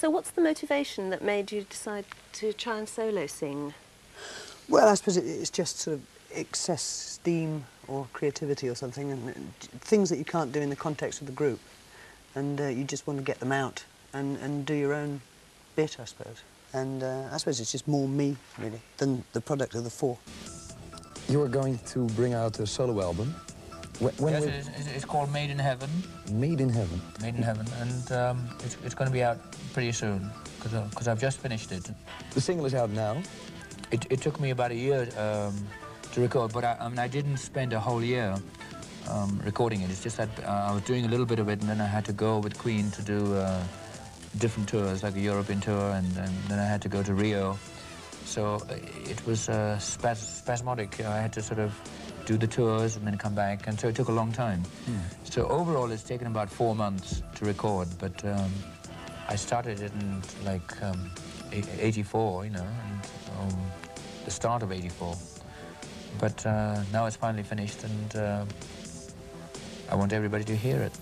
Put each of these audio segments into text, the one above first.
So what's the motivation that made you decide to try and solo sing? Well, I suppose it's just sort of excess steam or creativity or something, and things that you can't do in the context of the group. And you just want to get them out and do your own bit, I suppose. And I suppose it's just more me, really, than the product of the four. You are going to bring out a solo album. Yes, it's called Made in Heaven. Made in Heaven. Made in Heaven, and it's going to be out pretty soon, because I've just finished it. The single is out now. It took me about a year to record, but I didn't spend a whole year recording it. It's just that I was doing a little bit of it, and then I had to go with Queen to do different tours, like a European tour, and then I had to go to Rio. So it was spasmodic. I had to sort of do the tours and then come back, and so it took a long time. So overall, it's taken about 4 months to record, but I started it in like 84, you know, and the start of 84. But now it's finally finished, and I want everybody to hear it.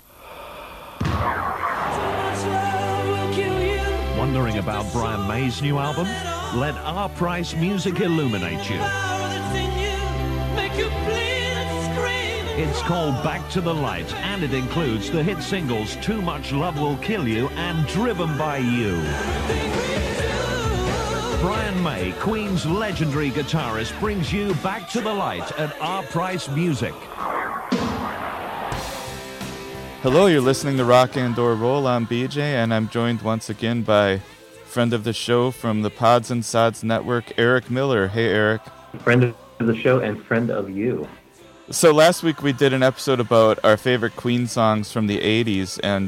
Wondering about Brian May's new album? Let Our Price Music illuminate you. It's called Back to the Light, and it includes the hit singles Too Much Love Will Kill You and Driven by You. Brian May, Queen's legendary guitarist, brings you Back to the Light at Our Price Music. Hello, you're listening to Rock and or Roll. I'm BJ, and I'm joined once again by friend of the show from the Pods and Sods Network, Eric Miller. Hey, Eric. Friend of the show and friend of you. So last week we did an episode about our favorite Queen songs from the 80s, and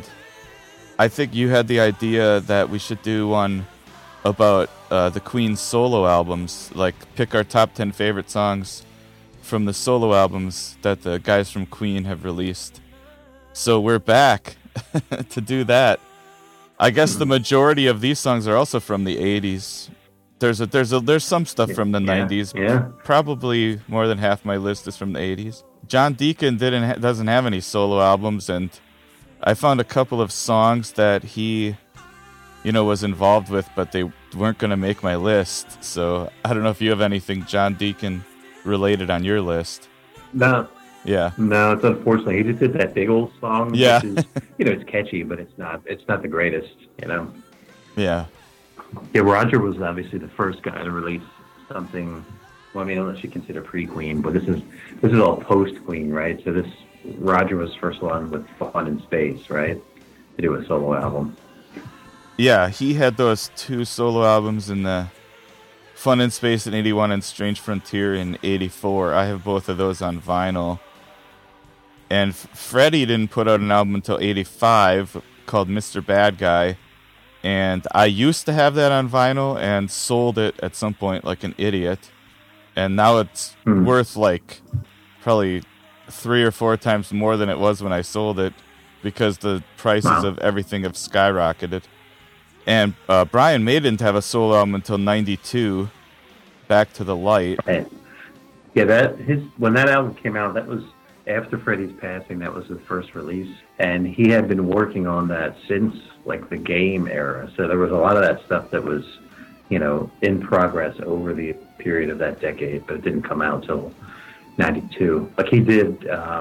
I think you had the idea that we should do one about the Queen solo albums, like pick our top 10 favorite songs from the solo albums that the guys from Queen have released. So we're back to do that. I guess the majority of these songs are also from the 80s. There's some stuff from the 90s. Yeah. Probably more than half my list is from the 80s. John Deacon doesn't have any solo albums, and I found a couple of songs that he, was involved with, but they weren't going to make my list. So I don't know if you have anything John Deacon related on your list. No. Yeah. No, it's unfortunately. He just did that big old song. Yeah. Which is, it's catchy, but it's not the greatest, Yeah. Yeah, Roger was obviously the first guy to release something. Well, I mean, unless you consider pre-Queen, but this is all post-Queen, right? So Roger was first one with Fun in Space, right? To do a solo album. Yeah, he had those two solo albums in the Fun in Space in 81 and Strange Frontier in 84. I have both of those on vinyl. And Freddie didn't put out an album until 85 called Mr. Bad Guy. And I used to have that on vinyl and sold it at some point like an idiot. And now it's worth like probably 3 or 4 times more than it was when I sold it, because the prices of everything have skyrocketed. And Brian May didn't have a solo album until 92, Back to the Light. Yeah, when that album came out, that was after Freddie's passing. That was his first release. And he had been working on that since like the Game era. So there was a lot of that stuff that was, in progress over the period of that decade, but it didn't come out till 92. Like he did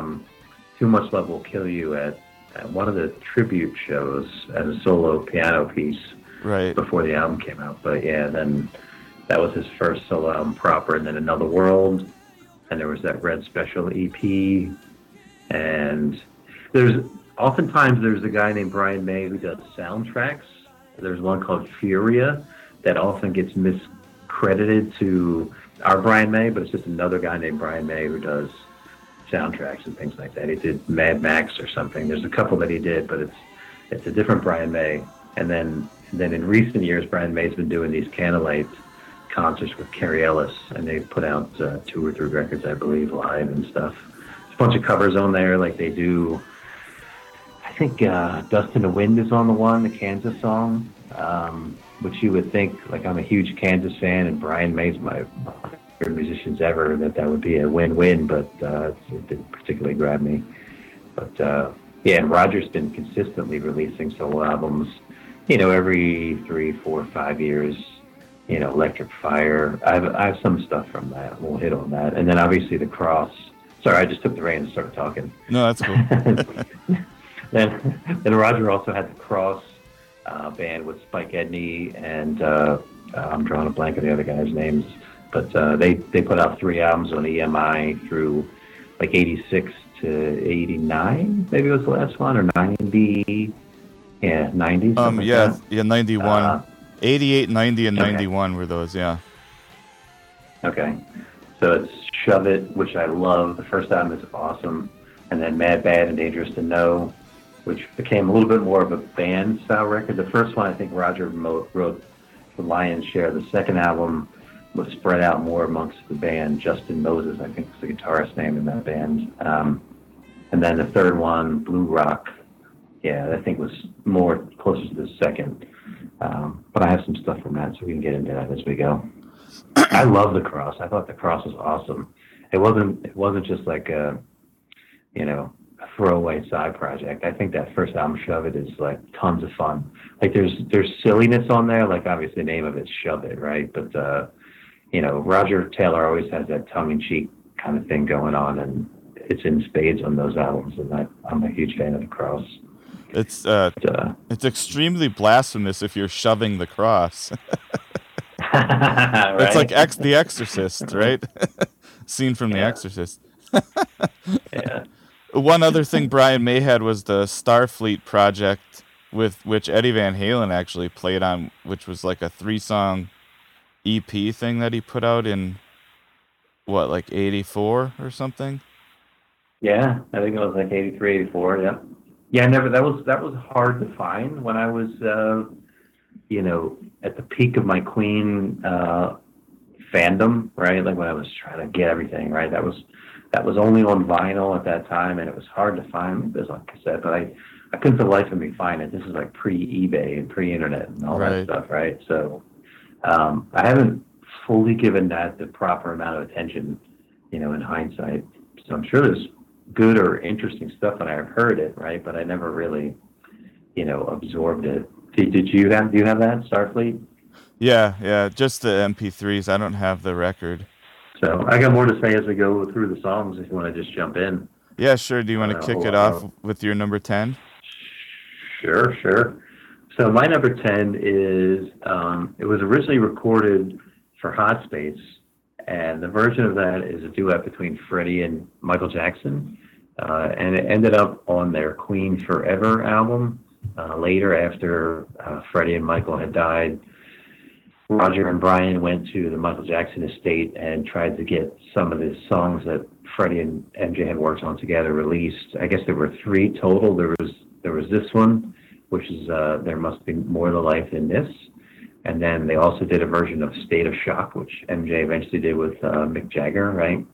Too Much Love Will Kill You at one of the tribute shows as a solo piano piece before the album came out. But yeah, then that was his first solo album proper, and then Another World, and there was that Red Special EP, and oftentimes there's a guy named Brian May who does soundtracks. There's one called Furia that often gets miscredited to our Brian May, but it's just another guy named Brian May who does soundtracks and things like that. He did Mad Max or something. There's a couple that he did, but it's a different Brian May. And then in recent years, Brian May's been doing these Candlelight concerts with Carrie Ellis, and they put out 2 or 3 records, I believe, live and stuff. There's a bunch of covers on there, like they do. I think Dust in the Wind is on the one, the Kansas song, which you would think, like I'm a huge Kansas fan, and Brian May's my favorite musicians ever, that would be a win-win, but it didn't particularly grab me. But yeah, and Roger's been consistently releasing solo albums every 3, 4, 5 years, Electric Fire. I have some stuff from that. We'll hit on that. And then obviously the Cross. Sorry, I just took the reins and started talking. No, that's cool. then Roger also had the Cross band with Spike Edney and I'm drawing a blank on the other guys' names, but they put out 3 albums on EMI through like 86 to 89, maybe it was the last one, or 90. Yeah, 90. Yeah, 91. 88, 90, and 91 were those, yeah. Okay. So it's Shove It, which I love. The first album is awesome. And then Mad, Bad, and Dangerous to Know, which became a little bit more of a band-style record. The first one, I think Roger wrote the lion's share. The second album was spread out more amongst the band. Justin Moses, I think, was the guitarist name in that band. And then the third one, Blue Rock, I think was more closer to the second. But I have some stuff from that, so we can get into that as we go. I love the Cross. I thought the Cross was awesome. It wasn't just like a throwaway side project. I think that first album, Shove It, is like tons of fun. Like there's silliness on there. Like obviously the name of it's Shove It, right? But Roger Taylor always has that tongue-in-cheek kind of thing going on, and it's in spades on those albums. And I'm a huge fan of the Cross. It's extremely blasphemous if you're shoving the cross. Right? It's like The Exorcist, right? Scene from The Exorcist. Yeah. One other thing Brian May had was the Starfleet project, with which Eddie Van Halen actually played on, which was like a 3-song EP thing that he put out in, like 84 or something? Yeah, I think it was like 83, 84, yeah. Yeah, that was hard to find when I was, at the peak of my Queen fandom, right? Like when I was trying to get everything, right? That was only on vinyl at that time, and it was hard to find. It was on cassette, but I couldn't for the life of me find it. This is like pre-eBay and pre-internet and all that stuff, right? So I haven't fully given that the proper amount of attention, in hindsight. So I'm sure there's good or interesting stuff, and I've heard it, right? But I never really, absorbed it. Do you have that, Starfleet? Yeah, just the MP3s. I don't have the record. So I got more to say as we go through the songs if you want to just jump in. Yeah, sure. Do you want to kick it off with your number 10? Sure. So my number 10 is, it was originally recorded for Hot Space, and the version of that is a duet between Freddie and Michael Jackson, and it ended up on their Queen Forever album. Later, after Freddie and Michael had died, Roger and Brian went to the Michael Jackson estate and tried to get some of the songs that Freddie and MJ had worked on together released. I guess there were 3 total. There was this one, which is There Must Be More to Life Than This. And then they also did a version of State of Shock, which MJ eventually did with Mick Jagger, right?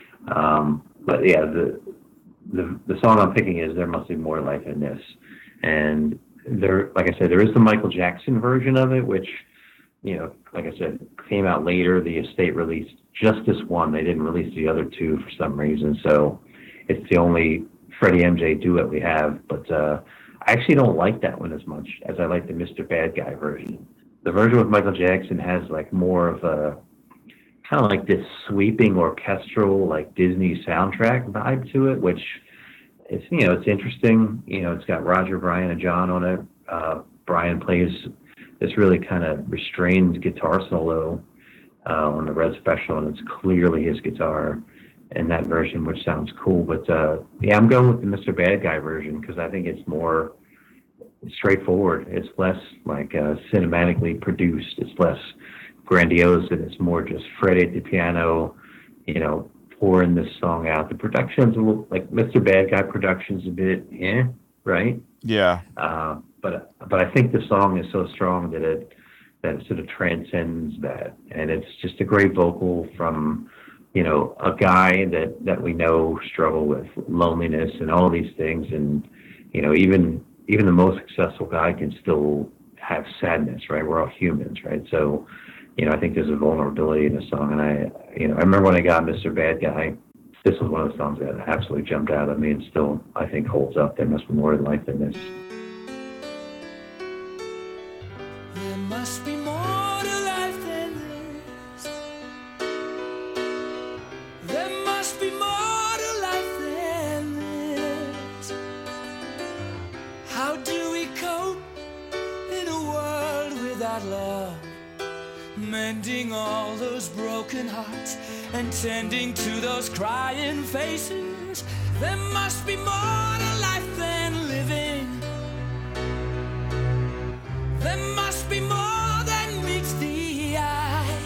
But yeah, the song I'm picking is There Must Be More to Life Than This. And like I said, there is the Michael Jackson version of it, which, like I said, came out later. The estate released just this one. They didn't release the other 2 for some reason. So it's the only Freddie MJ duet we have. But I actually don't like that one as much as I like the Mr. Bad Guy version. The version with Michael Jackson has like more of a kind of like this sweeping orchestral, like Disney soundtrack vibe to it, which it's, it's interesting. It's got Roger, Brian, and John on it. Brian plays this really kind of restrained guitar solo on the Red Special, and it's clearly his guitar in that version, which sounds cool. But I'm going with the Mr. Bad Guy version because I think it's more straightforward. It's less like cinematically produced. It's less grandiose, and it's more just Freddie at the piano, pouring this song out. The production's a little like Mr. Bad Guy production's a bit, right? Yeah. But I think the song is so strong that it sort of transcends that, and it's just a great vocal from, a guy that we know struggle with loneliness and all these things, and even the most successful guy can still have sadness, right? We're all humans, right? So, I think there's a vulnerability in the song, and I remember when I got Mr. Bad Guy, this was one of the songs that absolutely jumped out at me and still, I think, holds up. There Must Be More to Life Than This. must be more to life than this. There must be more to life than this. How do we cope in a world without love? Mending all those broken hearts and tending to those crying faces. There must be more to life than living. There must be more than meets the eye.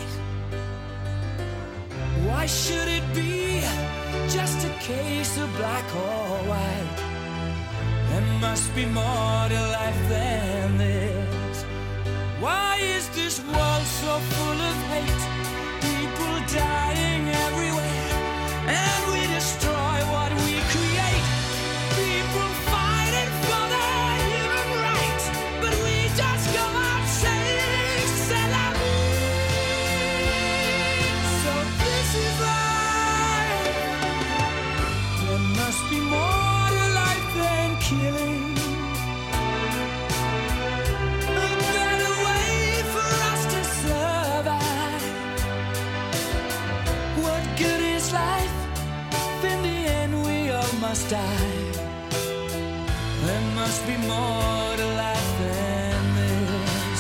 Why should it be just a case of black or white? There must be more to life than this. Why is this world so full of hate? People dying everywhere, and we destroy what we create. People fighting for their human rights, but we just go out saying, c'est la vie. So this is life. There must be more to life than killing. Must die. There must be more to life than this.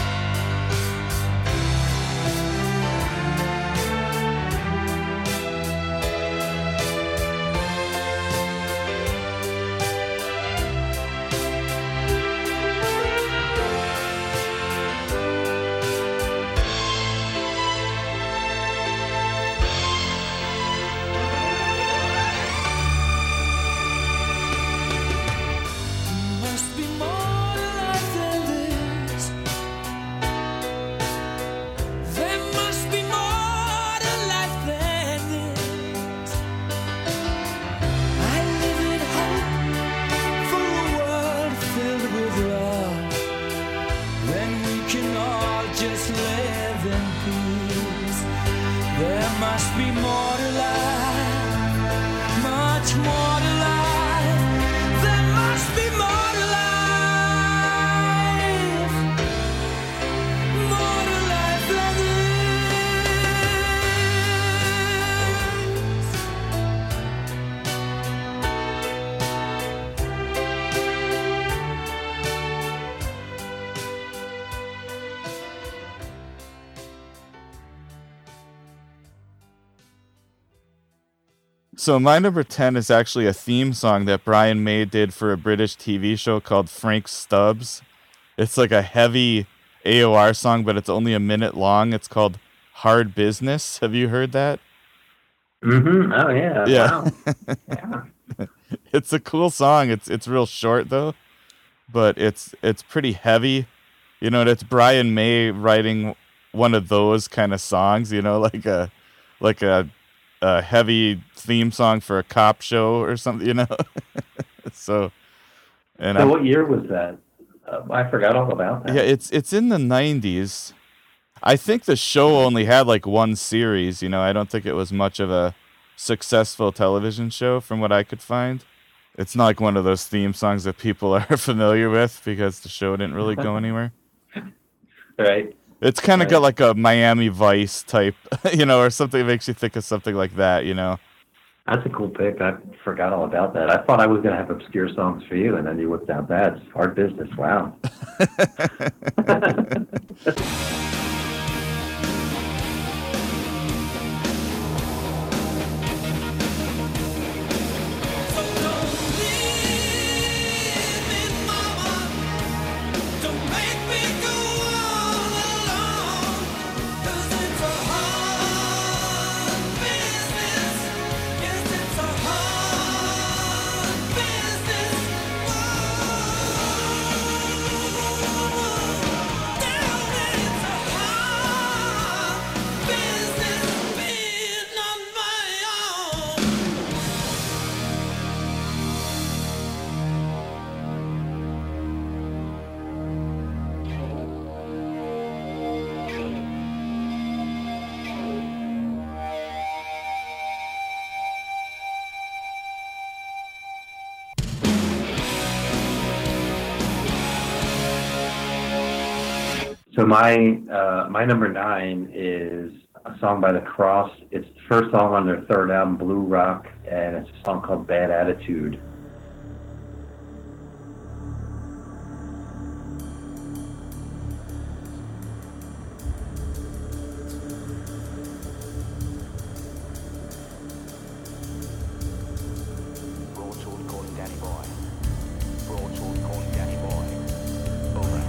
So my number 10 is actually a theme song that Brian May did for a British TV show called Frank Stubbs. It's like a heavy AOR song, but it's only a minute long. It's called Hard Business. Have you heard that? Mm-hmm. Oh, yeah. Yeah. Wow. Yeah. It's a cool song. It's real short, though, but it's pretty heavy. You know, and it's Brian May writing one of those kind of songs, you know, like a heavy theme song for a cop show or something, you know. So what year was that? I forgot all about that. Yeah, it's in the 90s. I think the show only had like one series, you know. I don't think it was much of a successful television show from what I could find. It's not like one of those theme songs that people are familiar with because the show didn't really go anywhere. Right. It's kind of got like a Miami Vice type, you know, or something that makes you think of something like that, you know. That's a cool pick. I forgot all about that. I thought I was going to have obscure songs for you, and then you whipped out that. It's Hard Business. Wow. So my number 9 is a song by The Cross. It's the first song on their third album, Blue Rock, and it's a song called Bad Attitude. Broadsword calling Danny Boy. Broadsword calling Danny Boy. Over.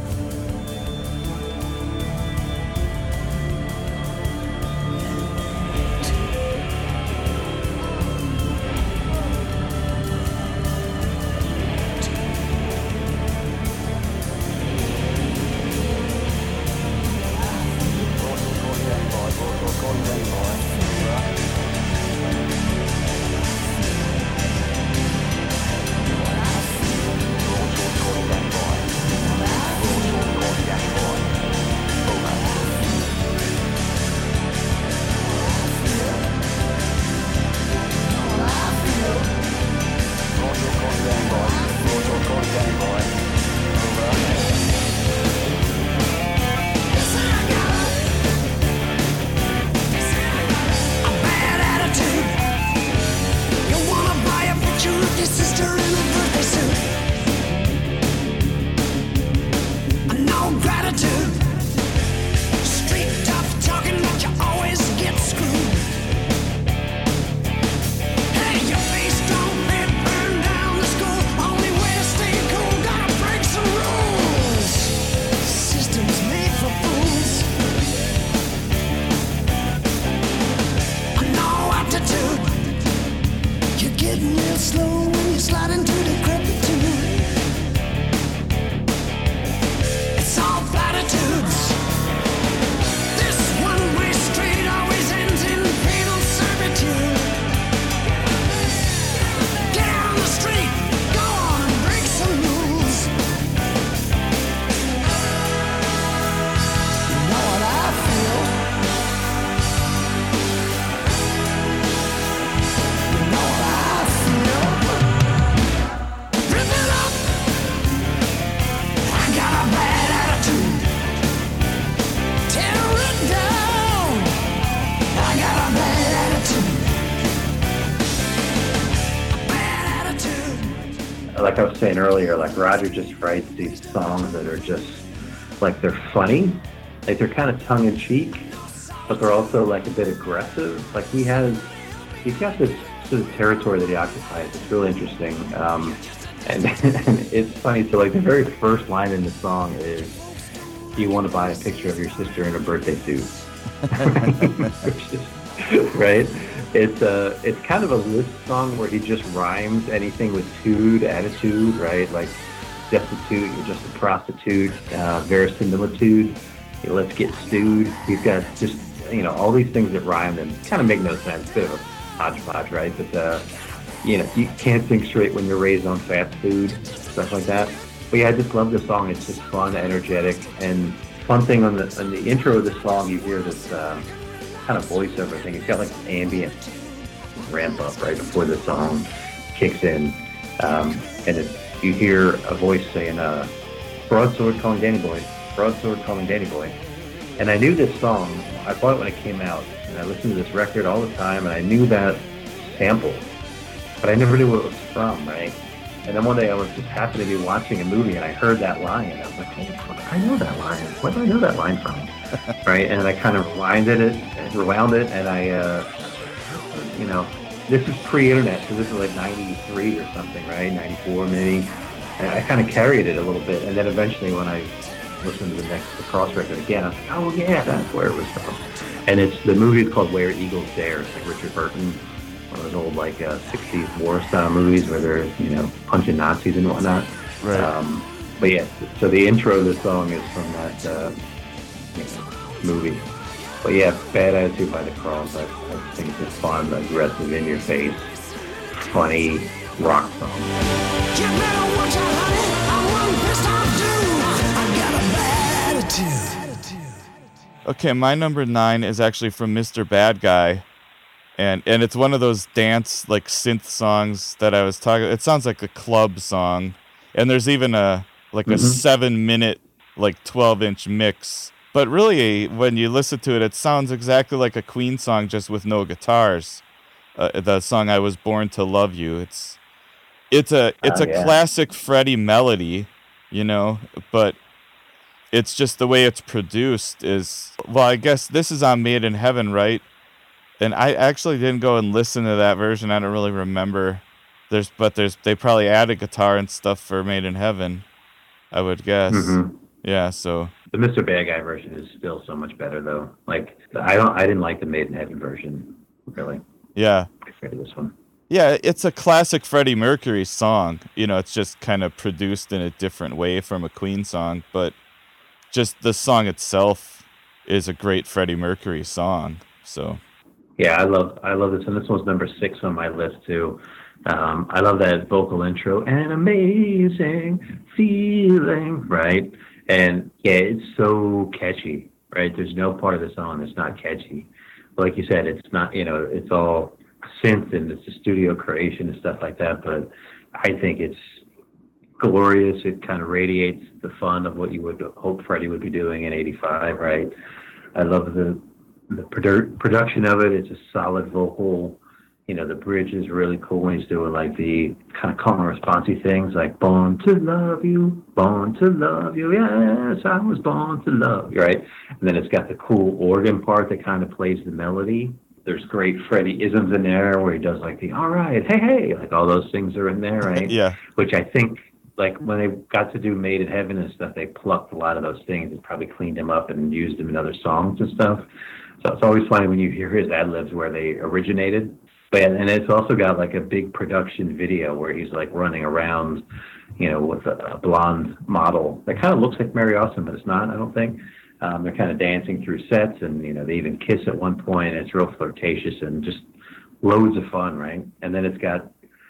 Broadsword calling Danny Boy. Broadsword calling Danny Boy. Over. Broadsword calling Danny Boy. Broadsword calling Danny Boy. Over. Broadsword calling Danny Boy. Broadsword calling Danny Boy. Over. Bad attitude. You wanna buy a picture of your sister in a birthday suit. No gratitude. Street tough talking, but you always get screwed. Hey, your face don't fit, burn down the school. Only way to stay cool, gotta break some rules. System's made for fools. No attitude. You're getting real slow when you slide into decrepitude. It's all platitudes. This one-way street always ends in penal servitude. Get out on the street, go on and break some rules. You know what I feel. You know what I feel. Rip it up. I got a bad attitude. Tear it down. I got a bad attitude. A bad attitude. Like I was saying earlier, like Roger just writes these songs that are just like they're funny, like they're kind of tongue in cheek, but they're also like a bit aggressive. Like he's got this sort of territory that he occupies. It's really interesting, and it's funny. So like the very first line in the song is, "You want to buy a picture of your sister in a birthday suit," which is right. It's kind of a list song where he just rhymes anything with tude, attitude, right? Like destitute, you're just a prostitute, verisimilitude, let's get stewed. He's got just, all these things that rhyme and kind of make no sense. Bit of a hodgepodge, right? But, you can't think straight when you're raised on fast food, stuff like that. But yeah, I just love this song. It's just fun, energetic, and fun thing on the intro of the song, you hear this kind of voiceover thing. It's got like an ambient ramp up right before the song kicks in, and you hear a voice saying, "Broadsword calling Danny Boy, broadsword calling Danny Boy." And I knew this song. I bought it when it came out, and I listened to this record all the time, and I knew that sample, but I never knew what it was from, right? And then one day I was just happened to be watching a movie, and I heard that line, and I was like, "Holy fuck, I know that line. Where do I know that line from?" Right? And I kind of rewound it, and I, this is pre-internet, so this is like 93 or something, right? 94 maybe. And I kind of carried it a little bit, and then eventually when I listened to the Cross record again, I was like, oh yeah, that's where it was from. And the movie is called Where Eagles Dare. It's like Richard Burton, one of those old like 60s war style movies where they're punching Nazis and whatnot. Right. But yeah, so the intro of the song is from that movie. But yeah, Bad Attitude by The Cross. I think it's a fun, aggressive, in your face, funny rock song. You better watch out, honey. I'm one pissed off dude. I got a bad attitude. Okay, my number 9 is actually from Mr. Bad Guy. And it's one of those dance, like, synth songs that I was talking. It sounds like a club song. And there's even a 7-minute, like, 12-inch mix But really, when you listen to it, it sounds exactly like a Queen song, just with no guitars. The song "I Was Born to Love You." It's a classic Freddie melody, you know, but it's just the way it's produced is. Well, I guess this is on Made in Heaven, right? And I actually didn't go and listen to that version. I don't really remember. They probably added guitar and stuff for Made in Heaven, I would guess. Mm-hmm. Yeah, so the Mr. Bad Guy version is still so much better, though. Like I didn't like the Made in Heaven version, really. Yeah. Compared to this one. Yeah, it's a classic Freddie Mercury song. You know, it's just kind of produced in a different way from a Queen song, but just the song itself is a great Freddie Mercury song. So. Yeah, I love this, and this one's number 6 on my list too. I love that vocal intro, an amazing feeling, right? And yeah, it's so catchy, right? There's no part of the song that's not catchy. Like you said, it's not, you know, it's all synth and it's a studio creation and stuff like that, but I think it's glorious. It kind of radiates the fun of what you would hope Freddie would be doing in '85, right? I love the production of it. It's a solid vocal. You know, the bridge is really cool when he's doing like the kind of call and responsey things like born to love you, yes, I was born to love you, right? And then it's got the cool organ part that kind of plays the melody. There's great Freddie isms in there where he does like the all right, hey, like all those things are in there, right? Yeah. Which I think like when they got to do Made in Heaven and stuff, they plucked a lot of those things and probably cleaned them up and used them in other songs and stuff. So it's always funny when you hear his ad-libs where they originated. And it's also got like a big production video where he's like running around, you know, with a blonde model that kind of looks like Mary Austin, but it's not, I don't think. They're kind of dancing through sets, and, you know, they even kiss at one point. And it's real flirtatious and just loads of fun, right? And then it's got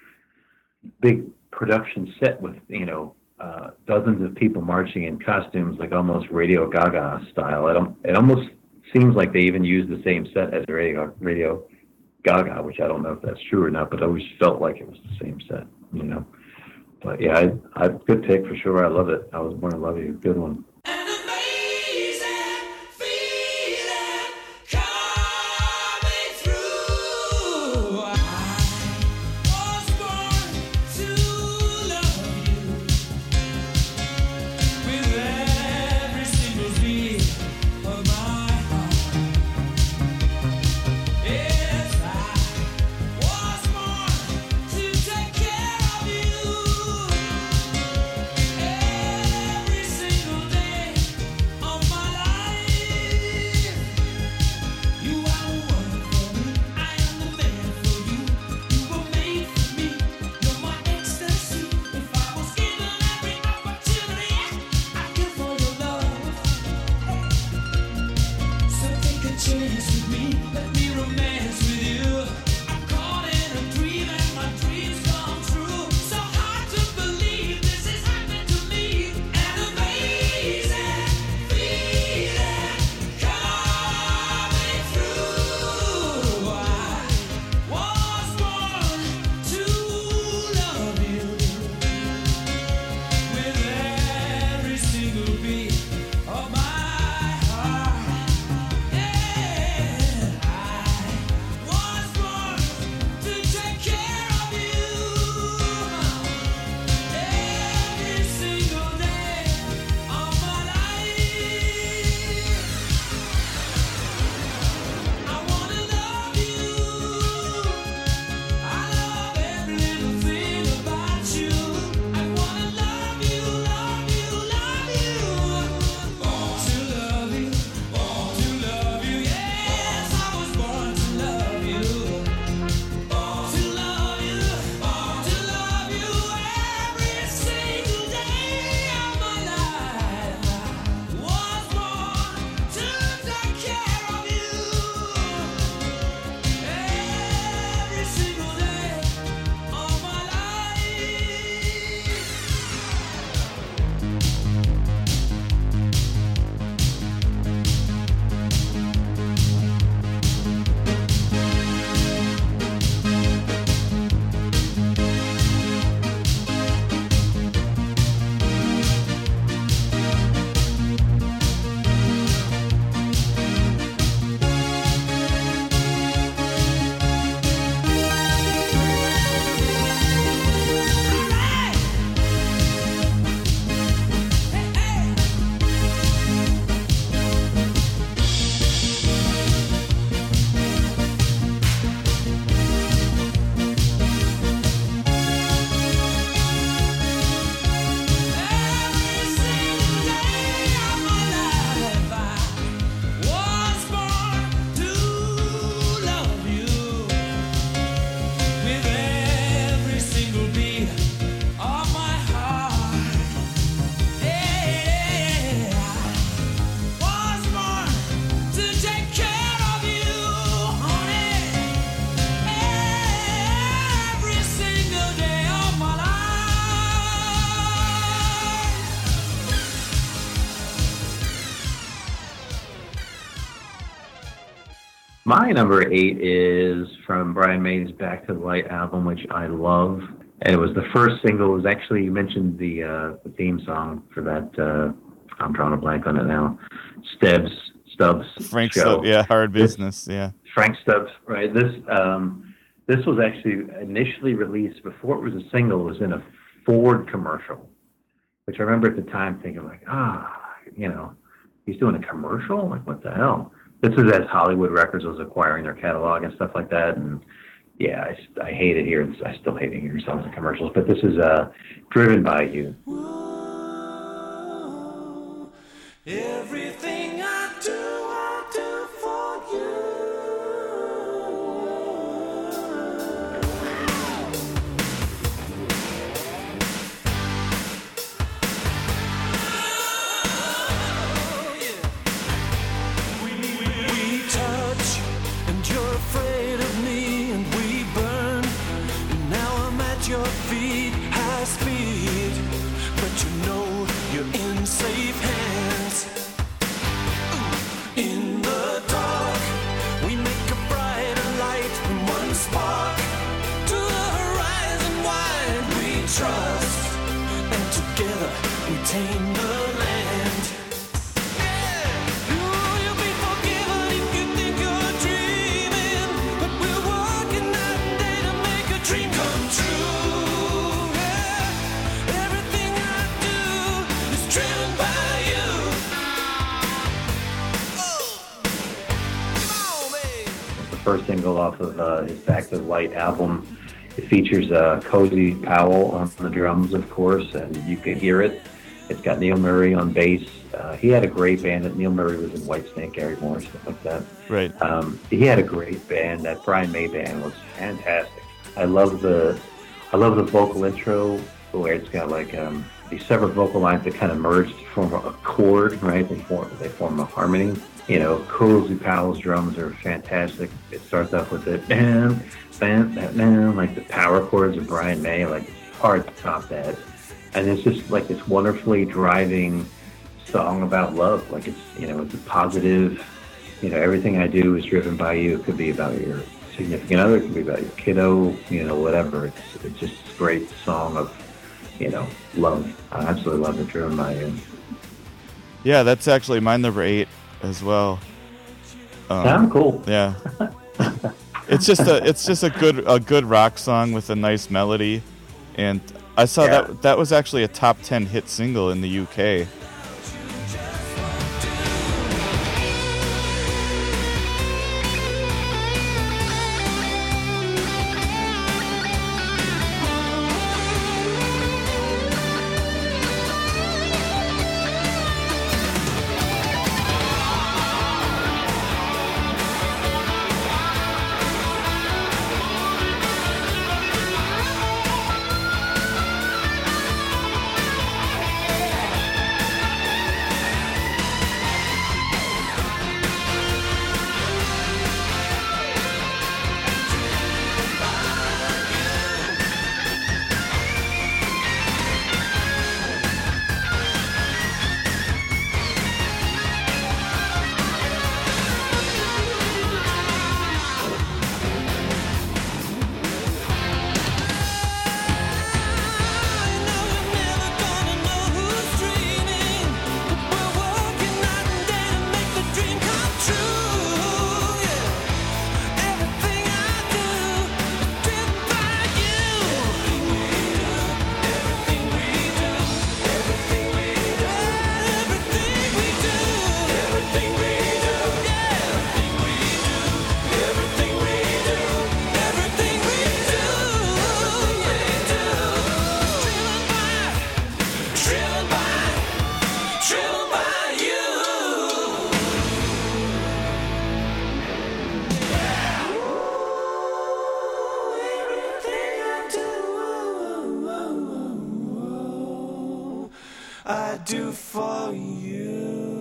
big production set with, you know, dozens of people marching in costumes, like almost Radio Gaga style. It almost seems like they even use the same set as Radio Gaga, which I don't know if that's true or not, but I always felt like it was the same set, you know. But yeah, I good pick for sure. I love it. I Was Born to Love You. Good one. Every single day. My number 8 is from Brian May's Back to the Light album, which I love. And it was the first single. It was actually, you mentioned the theme song for that. I'm drawing a blank on it now. Stubbs. Frank show. Stubbs, yeah, Hard Business, yeah. Frank Stubbs, right? This was actually initially released before it was a single. It was in a Ford commercial, which I remember at the time thinking like, he's doing a commercial? Like, what the hell? This is as Hollywood Records was acquiring their catalog and stuff like that. And yeah, I hate it here. I still hate it here, songs and commercials. But this is Driven by You. Everything I do for you. We touch, and you're afraid of me, and we burn. And now I'm at your feet, high speed, but you know you're in safe hands. In the dark, we make a brighter light from one spark to the horizon wide. We trust, and together we tame the land. You'll be forgiven if you think you're dreaming, but we're working night and day to make a dream come true. Everything I do is driven by you. The first single off of his Back to the Light album. It features Cozy Powell on the drums, of course, and you can hear it. It's got Neil Murray on bass. He had a great band. Neil Murray was in Whitesnake, Gary Moore, stuff like that. Right. He had a great band. That Brian May band was fantastic. I love the vocal intro where it's got like these several vocal lines that kind of merge to form a chord, right? They form a harmony. You know, Cozy Powell's drums are fantastic. It starts off with it, bam, bam, bam, bam, like the power chords of Brian May. Like, it's hard to top that. And it's just like this wonderfully driving song about love. Like, it's a positive, everything I do is driven by you. It could be about your significant other, it could be about your kiddo, whatever. It's just a great song of, love. I absolutely love it, Driven by You. Yeah, that's actually my number 8 as well. Cool. Yeah. It's just a good rock song with a nice melody, and I saw that was actually a top 10 hit single in the UK. I do for you.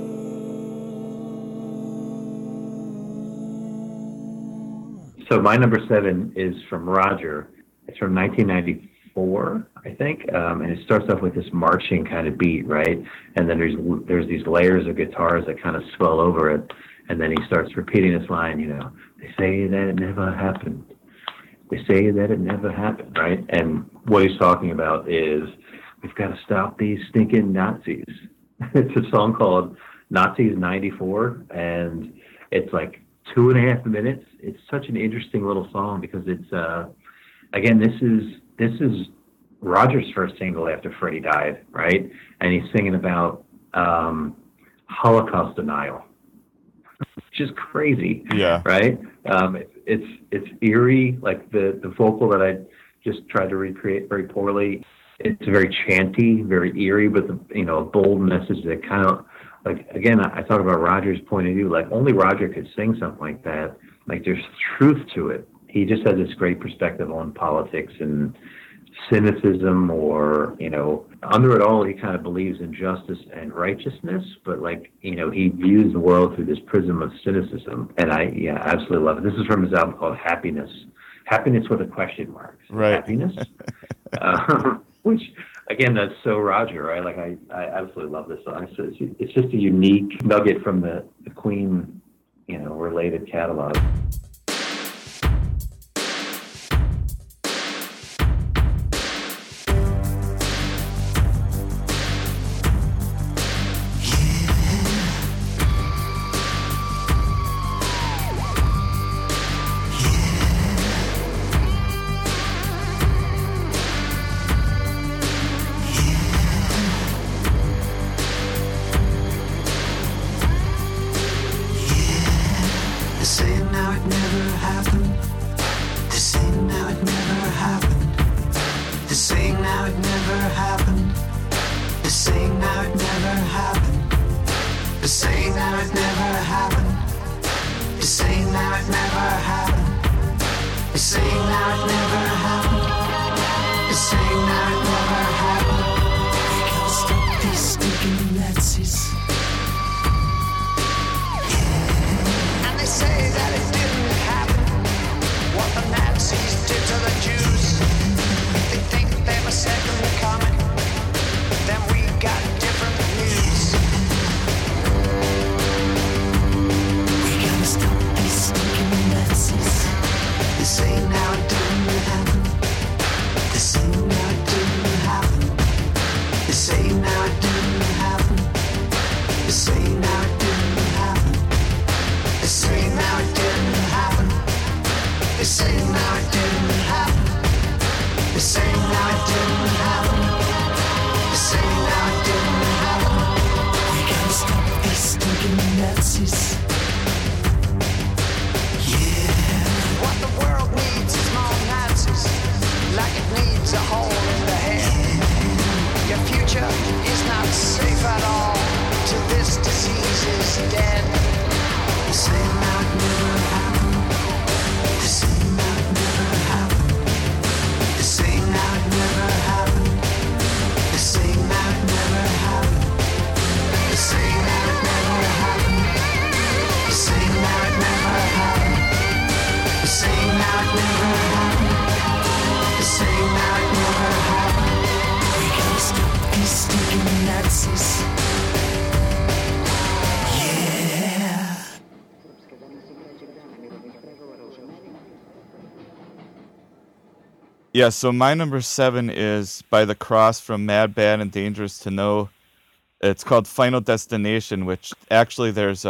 So my number 7 is from Roger. It's from 1994, I think, and it starts off with this marching kind of beat, right? And then there's these layers of guitars that kind of swell over it, And then he starts repeating this line, they say that it never happened. They say that it never happened, right? And what he's talking about is, we've got to stop these stinking Nazis. It's a song called Nazis 94, and it's like 2.5 minutes. It's such an interesting little song because it's, again, this is Roger's first single after Freddie died, right? And he's singing about Holocaust denial, which is crazy, right? It's eerie, like the vocal that I just tried to recreate very poorly. It's very chanty, very eerie, but a bold message that kind of, like, again, I talk about Roger's point of view, like only Roger could sing something like that. Like there's truth to it. He just has this great perspective on politics and cynicism, or, under it all, he kind of believes in justice and righteousness, but he views the world through this prism of cynicism. And I absolutely love it. This is from his album called Happiness. Happiness with a question mark. Right. Happiness. Which, again, that's so Roger, right? Like, I absolutely love this song. It's just a unique nugget from the Queen, related catalog. Yeah, so my number 7 is by The Cross from Mad, Bad, and Dangerous to Know. It's called Final Destination, which actually there's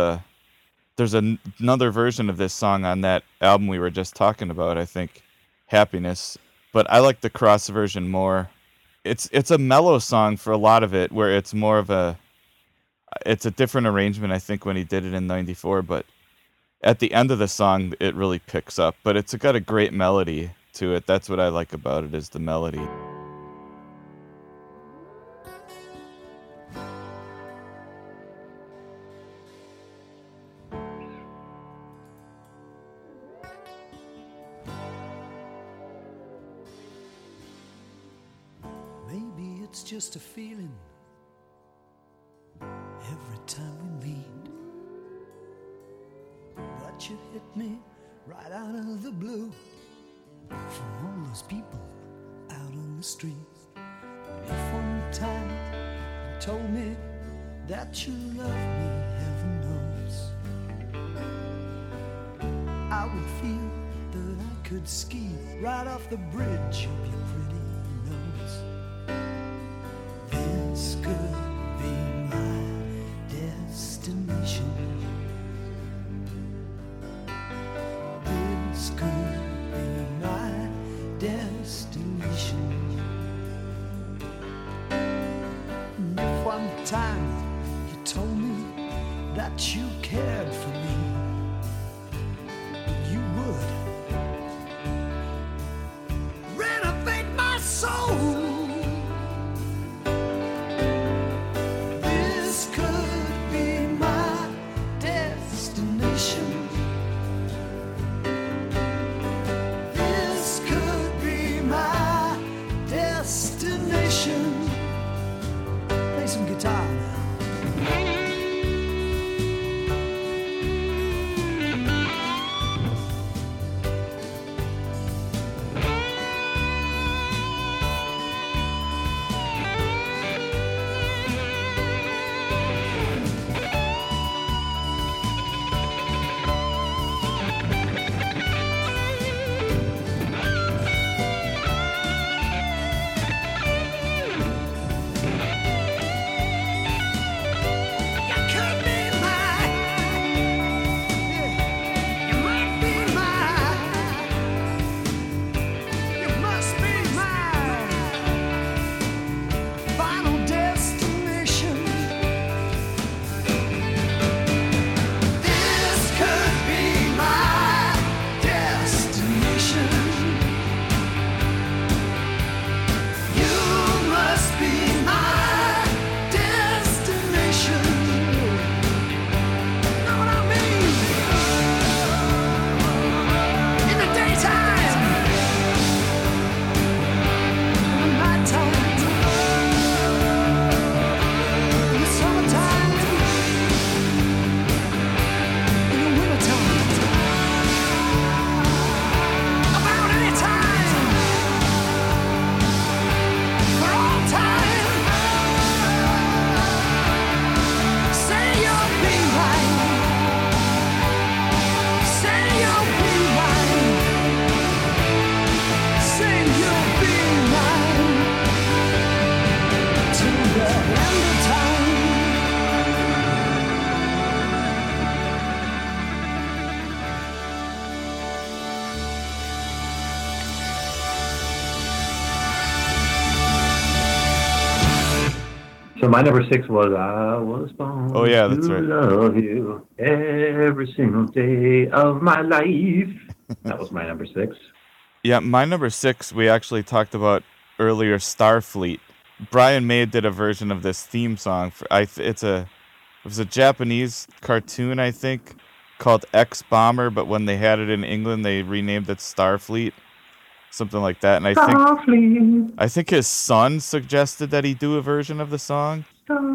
another version of this song on that album we were just talking about, I think, Happiness. But I like the Cross version more. It's a mellow song for a lot of it, where it's more of it's a different arrangement, I think, when he did it in 94, but at the end of the song, it really picks up. But it's got a great melody to it. That's what I like about it, is the melody. Maybe it's just a feeling every time we meet, but you hit me right out of the blue. From all those people out on the streets, if one time you told me that you love me, heaven knows would feel that I could ski right off the bridge of your pretty nose. This could be my destination. This could be my destination. And if one time you told me that you cared for me, you would renovate my soul. This could be my destination. This could be my destination. Play some guitar now. So my number 6 was I was born Oh, yeah, that's to right. love you every single day of my life. That was my number 6. Yeah, my number 6, we actually talked about earlier, Starfleet. Brian May did a version of this theme song. It was a Japanese cartoon, I think, called X Bomber, but when they had it in England, they renamed it Starfleet. Something like that. And I think his son suggested that he do a version of the song.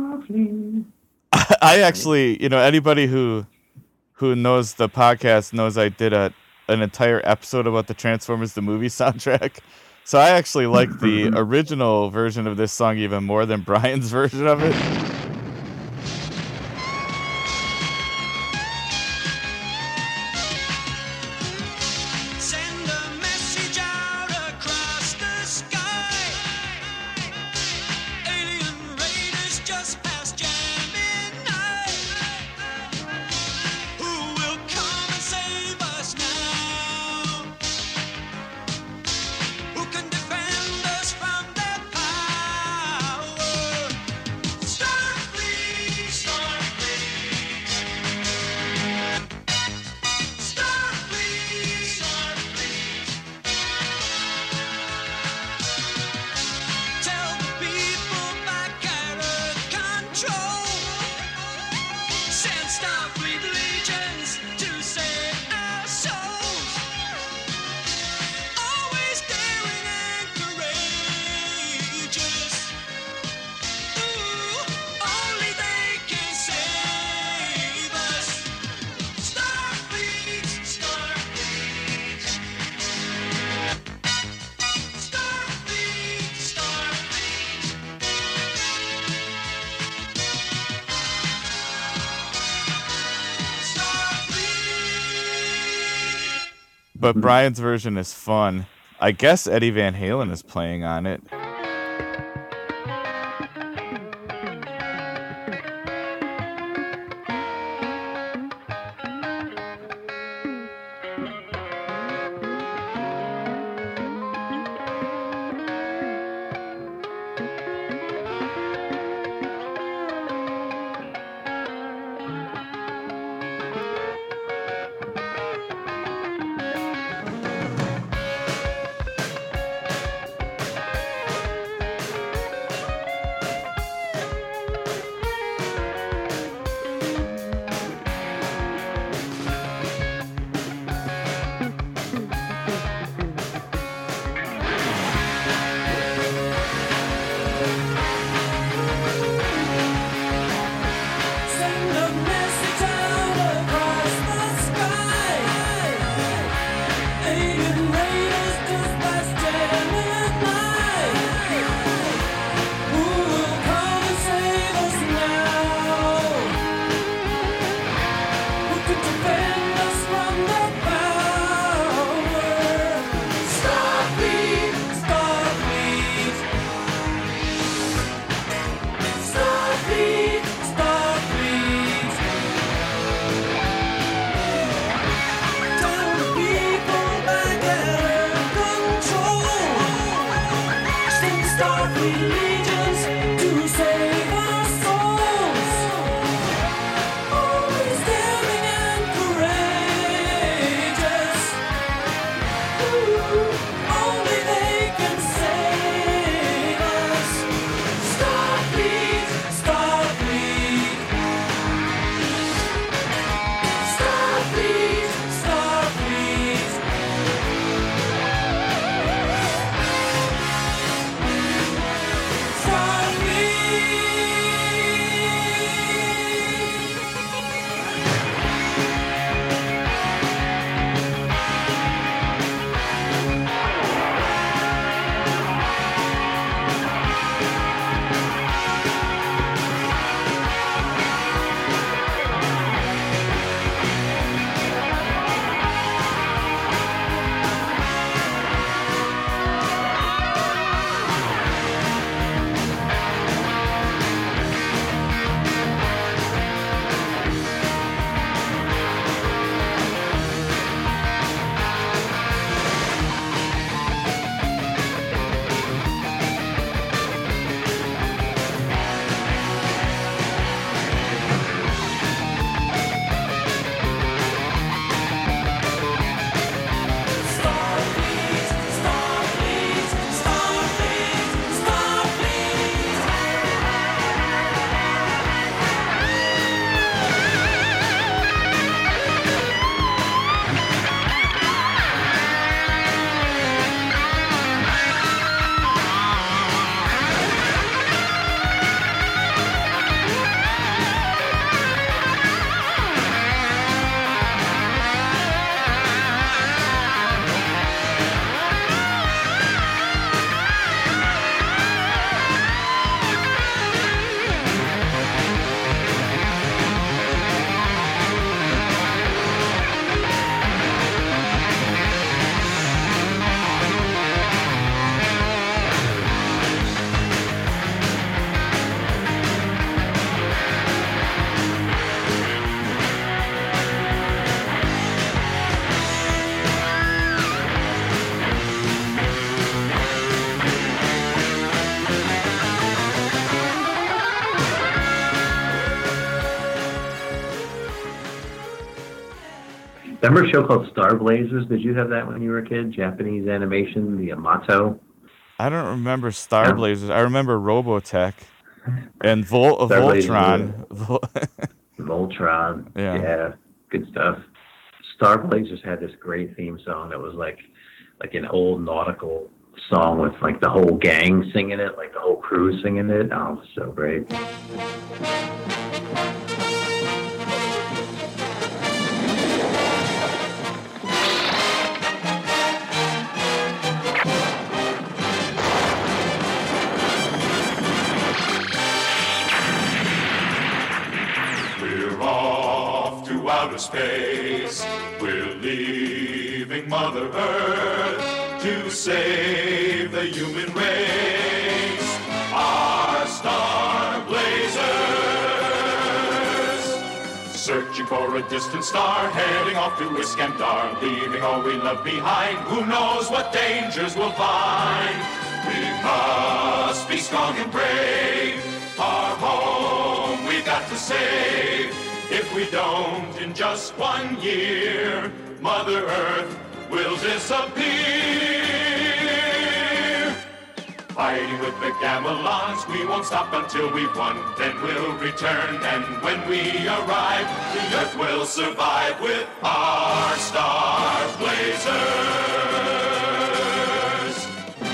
I actually, anybody who knows the podcast knows I did an entire episode about the Transformers the movie soundtrack. So I actually like the original version of this song even more than Brian's version of it. Star But Brian's version is fun. I guess Eddie Van Halen is playing on it. Remember a show called Star Blazers? Did you have that when you were a kid? Japanese animation, the Yamato? I don't remember Star Blazers. I remember Robotech and Voltron. Voltron. Voltron. Yeah, good stuff. Star Blazers had this great theme song that was like an old nautical song with like the whole gang singing it, like the whole crew singing it. Oh, it was so great. We're off to outer space. We'll leave leaving Mother Earth to save the human race. Our star blazers, searching for a distant star, heading off to Iskandar, leaving all we love behind. Who knows what dangers we'll find? We must be strong and brave. Our home we've got to save. If we don't, in just 1 year, Mother Earth will disappear. Fighting with the Gamelons, we won't stop until we've won. Then we'll return, and when we arrive, the Earth will survive with our Star Blazers.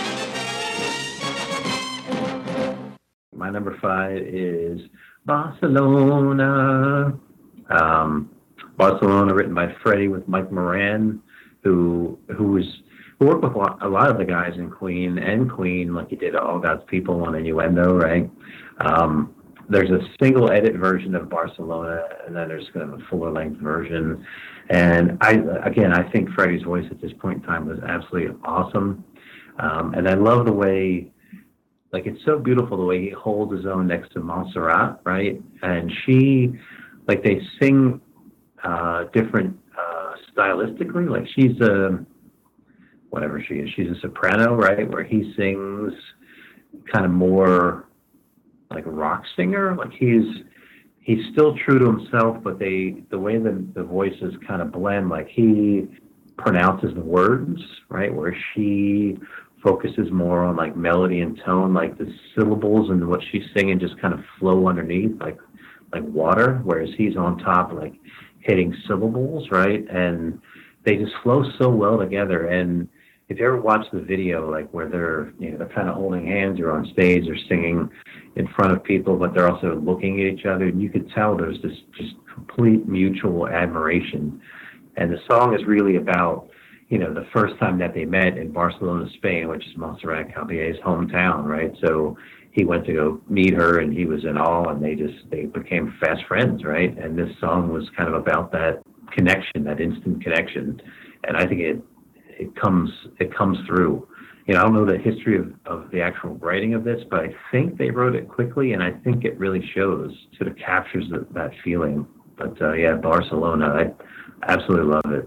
My number 5 is Barcelona. Barcelona, written by Freddie with Mike Moran, who worked with a lot of the guys in Queen, like he did All God's People on Innuendo, right? There's a single edit version of Barcelona, and then there's kind of a fuller length version. And I think Freddie's voice at this point in time was absolutely awesome. And I love the way, like, it's so beautiful the way he holds his own next to Montserrat, right? And she, like, they sing different stylistically. Like, she's whatever she is. She's a soprano, right? Where he sings kind of more like a rock singer. Like, he's still true to himself, but the way the voices kind of blend, like he pronounces the words, right? Where she focuses more on like melody and tone, like the syllables and what she's singing just kind of flow underneath like water, whereas he's on top, like hitting syllables, right? And they just flow so well together. And if you ever watch the video, like where they're kind of holding hands, or on stage, or singing in front of people, but they're also looking at each other, and you could tell there's this just complete mutual admiration. And the song is really about, the first time that they met in Barcelona, Spain, which is Montserrat Caballé's hometown, right? So he went to go meet her, and he was in awe, and they became fast friends, right? And this song was kind of about that connection, that instant connection. And I think it comes through. I don't know the history of the actual writing of this, but I think they wrote it quickly, and I think it really shows, sort of captures that feeling. But yeah, Barcelona, I absolutely love it.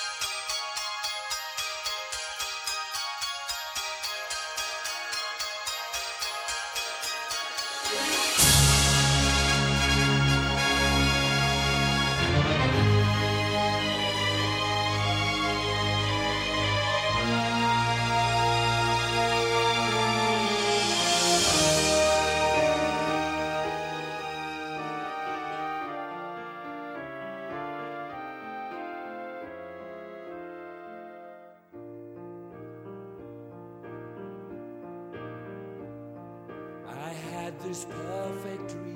This perfect dream.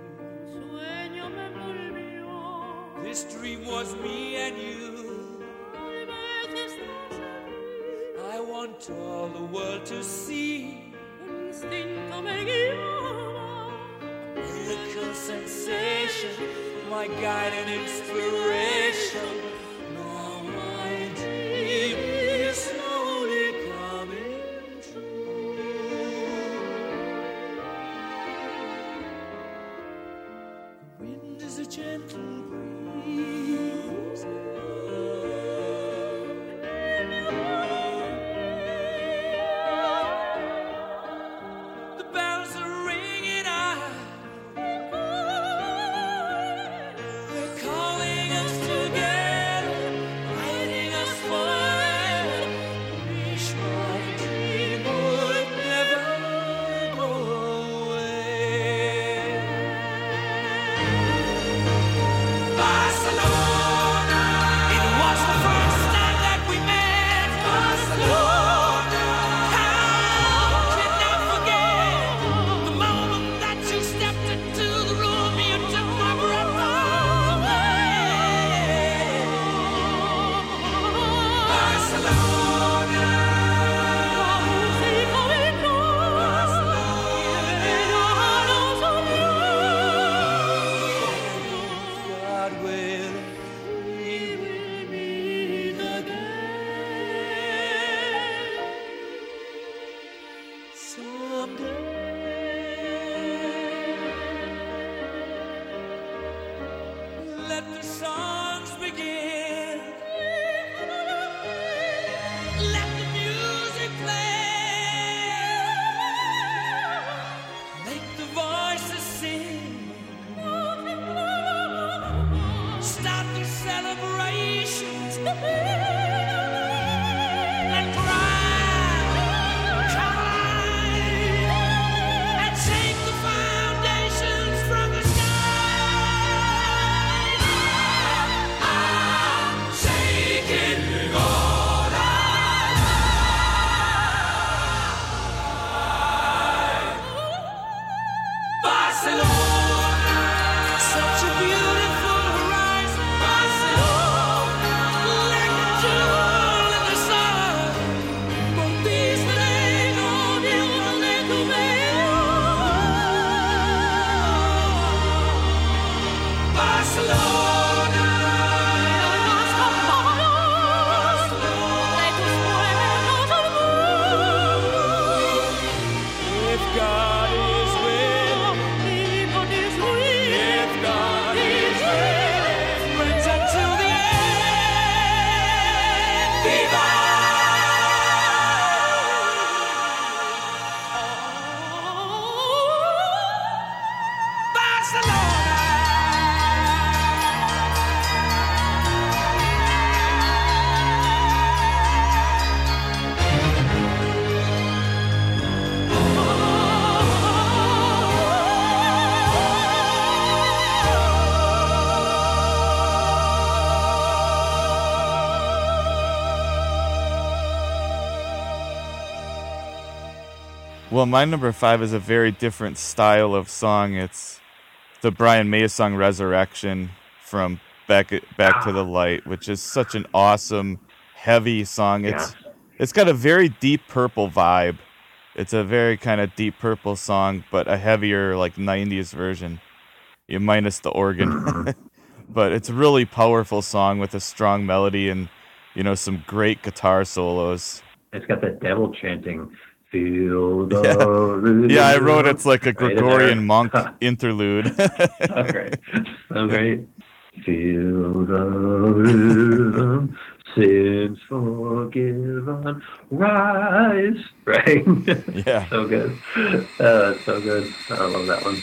This dream was me and you. I want all the world to see. Miracle sensation, my guide and inspiration. Now my dream is slowly coming true. The wind is a gentle breeze. The bells are ringing out. They're calling us together. let the songs begin. Let the music play. Make the voices sing. Start the celebrations. And cry, and shake the foundations from the sky. I'm shaking all night. Barcelona, such a beautiful horizon. Barcelona, like a jewel in the sun. Con these legos de un leco Barcelona, los amores, de tus pueblos al mundo. If God is willing, if God is willing, brings us to the end. Viva! Well, my number 5 is a very different style of song. It's the Brian May song "Resurrection" from Back to the Light, which is such an awesome, heavy song. It's got a very Deep Purple vibe. It's a very kind of Deep Purple song, but a heavier, like 90s version, minus the organ. But it's a really powerful song with a strong melody and, some great guitar solos. It's got that devil chanting. Feel the rhythm. Yeah, I wrote it's like a Gregorian monk interlude. Oh, great. So great. Feel the rhythm, sins forgiven, rise. Right? Yeah. So good. It's so good. I love that one.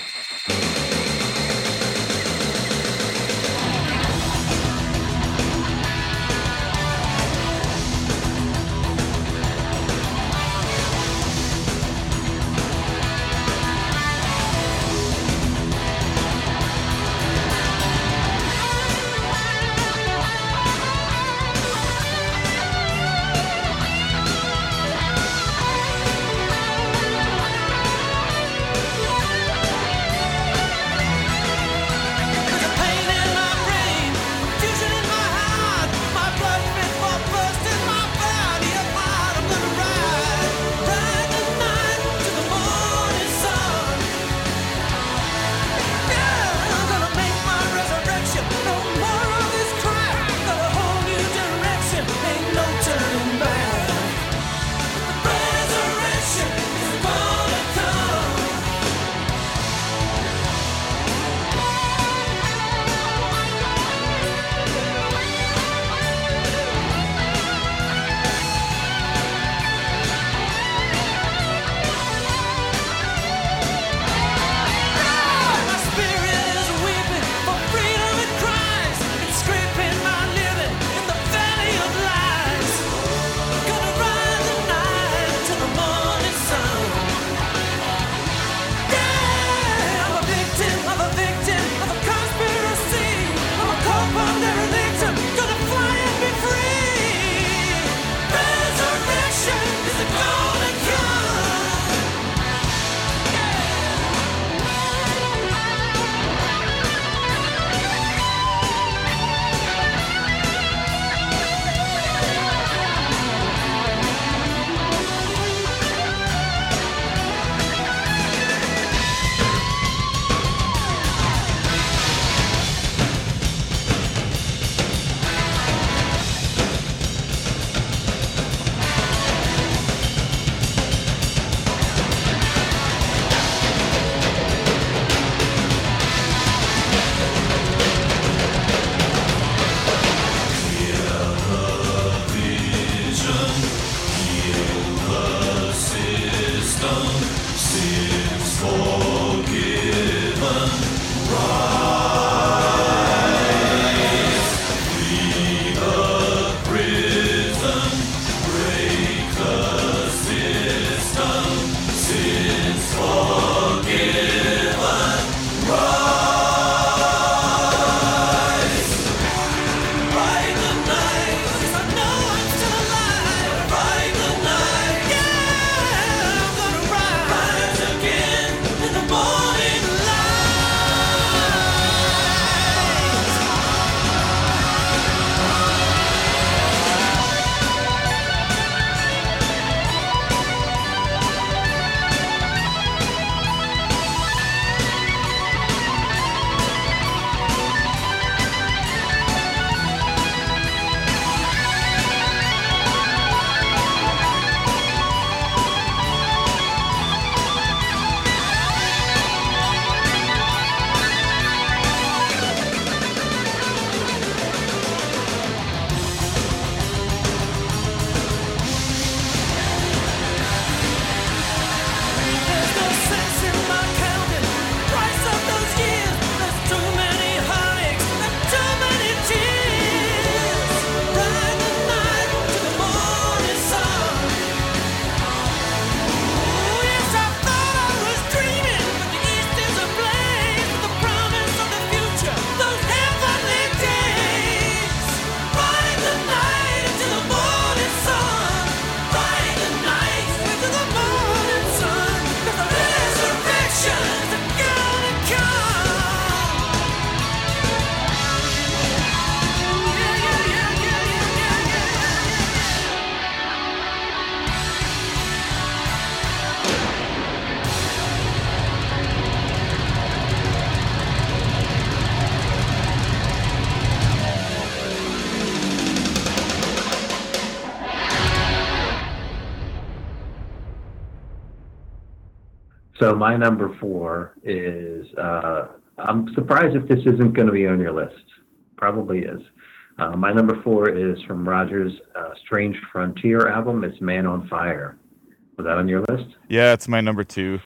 So my number 4 is, I'm surprised if this isn't going to be on your list. Probably is. My number 4 is from Roger's Strange Frontier album. It's Man on Fire. Was that on your list? Yeah, it's my number 2.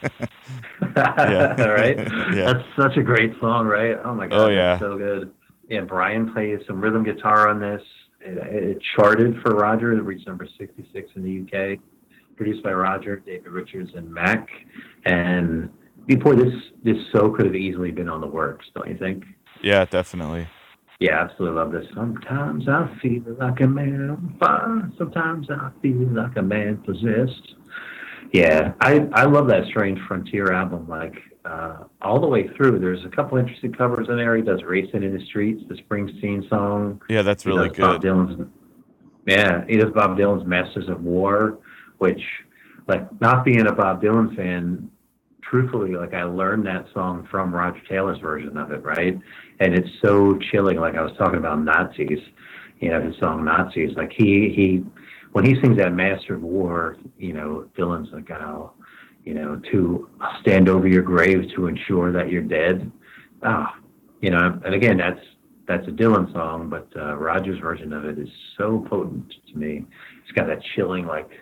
Yeah. All right. Yeah. That's such a great song, right? Oh my God. Oh, yeah. It's so good. Yeah, Brian plays some rhythm guitar on this. It charted for Roger. It reached number 66 in the UK. Produced by Roger, David Richards, and Mac. And before this so could have easily been on the works, don't you think? Yeah, definitely. Yeah, absolutely love this. Sometimes I feel like a man on fire. Sometimes I feel like a man possessed. Yeah, I love that Strange Frontier album. Like, all the way through, there's a couple interesting covers in there. He does Racing in the Streets, the Springsteen song. Yeah, that's really He does good. he does Bob Dylan's Masters of War, which, like, not being a Bob Dylan fan, truthfully, like, I learned that song from Roger Taylor's version of it, right? And it's so chilling. Like, I was talking about Nazis, his song Nazis. Like, he when he sings that Master of War, Dylan's like, to stand over your grave to ensure that you're dead. And again, that's a Dylan song, but Roger's version of it is so potent to me. It's got that chilling, like,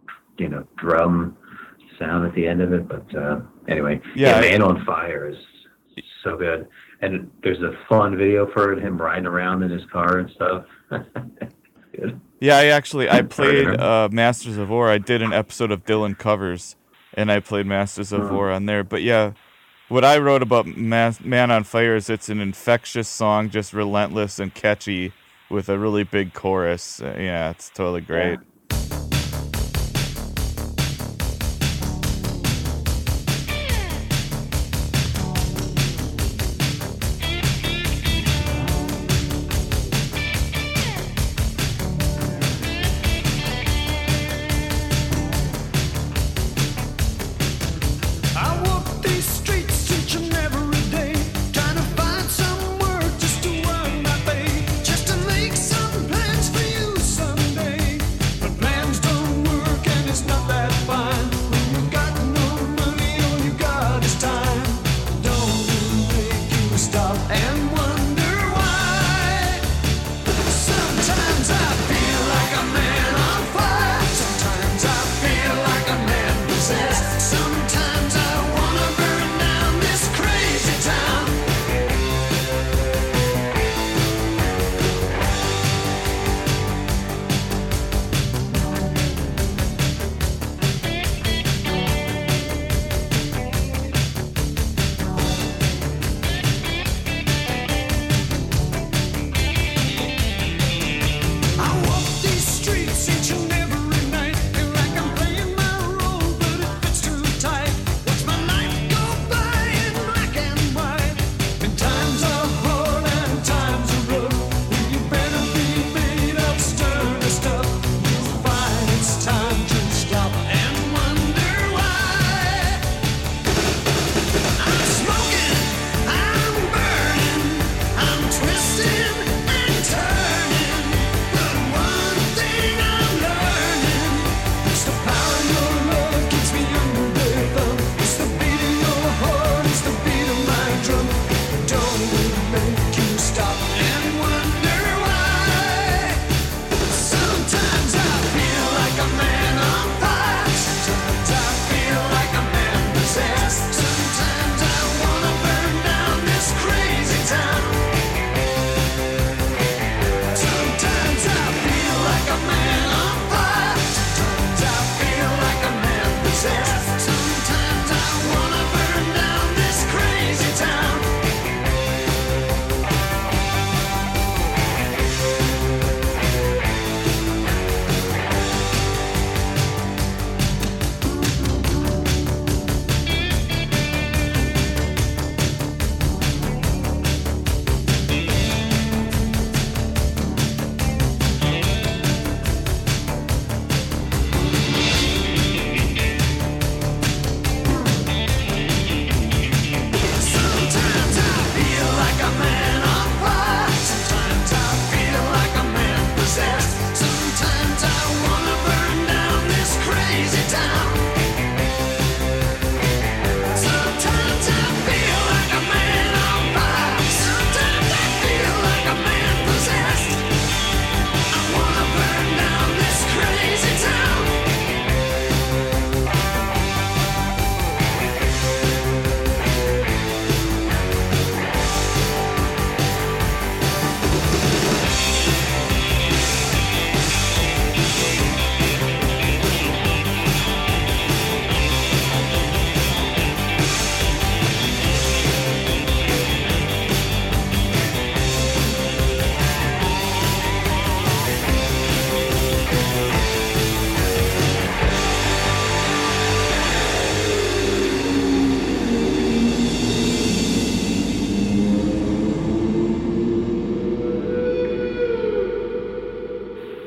drum sound at the end of it. But anyway, Man on Fire is so good. And there's a fun video for it, him riding around in his car and stuff. Good. Yeah, I played Masters of War. I did an episode of Dylan Covers, and I played Masters of War on there. But yeah, what I wrote about Man on Fire is it's an infectious song, just relentless and catchy with a really big chorus. Yeah, it's totally great. Yeah. Just to make some plans for you someday.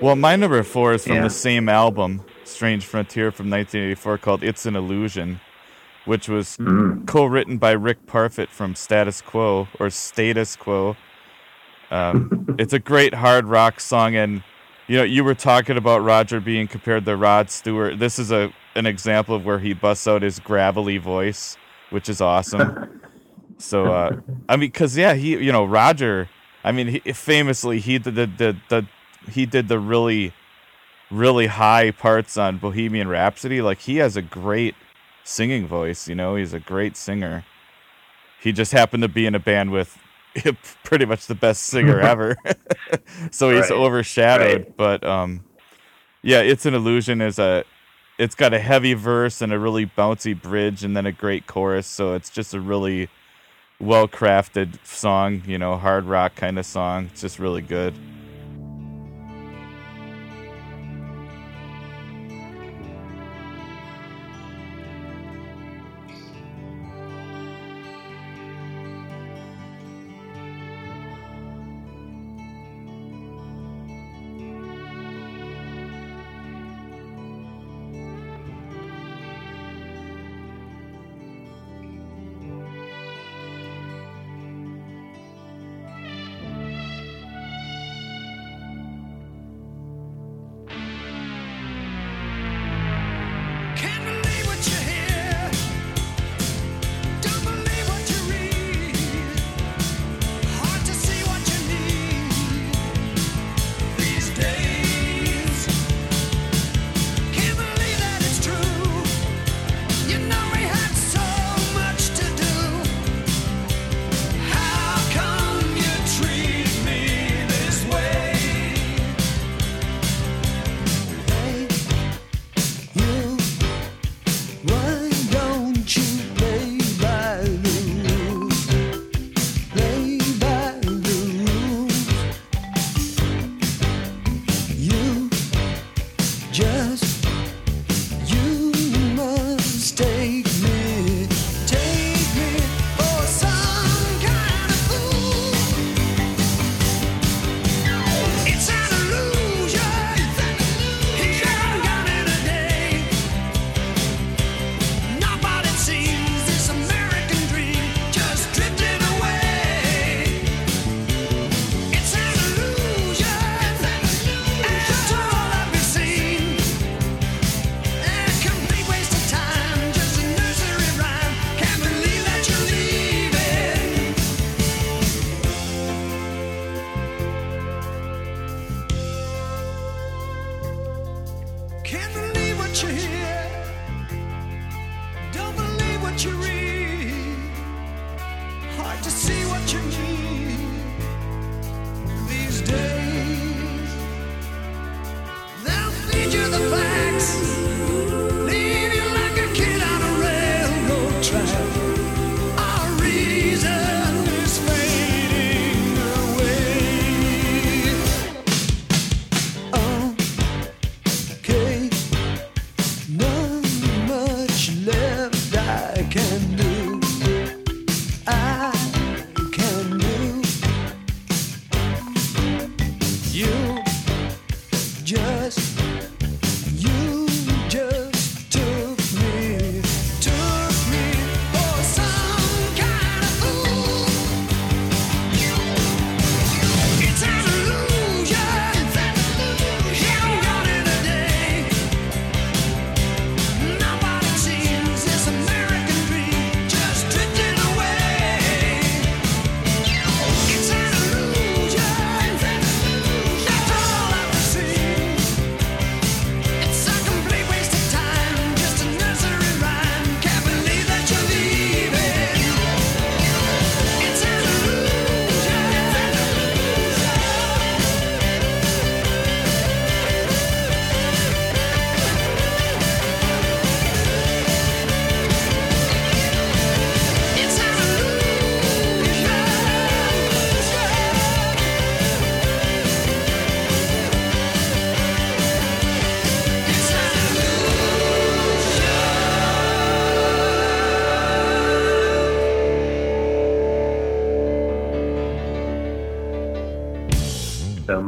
Well, my number 4 is from the same album, Strange Frontier from 1984, called It's an Illusion, which was co-written by Rick Parfitt from Status Quo. It's a great hard rock song, and you were talking about Roger being compared to Rod Stewart. This is an example of where he busts out his gravelly voice, which is awesome. So, because Roger, famously he did the really, really high parts on Bohemian Rhapsody. Like, he has a great singing voice. He's a great singer. He just happened to be in a band with pretty much the best singer ever. So he's overshadowed. Right. But It's an Illusion it's got a heavy verse and a really bouncy bridge and then a great chorus. So it's just a really well-crafted song, hard rock kind of song. It's just really good.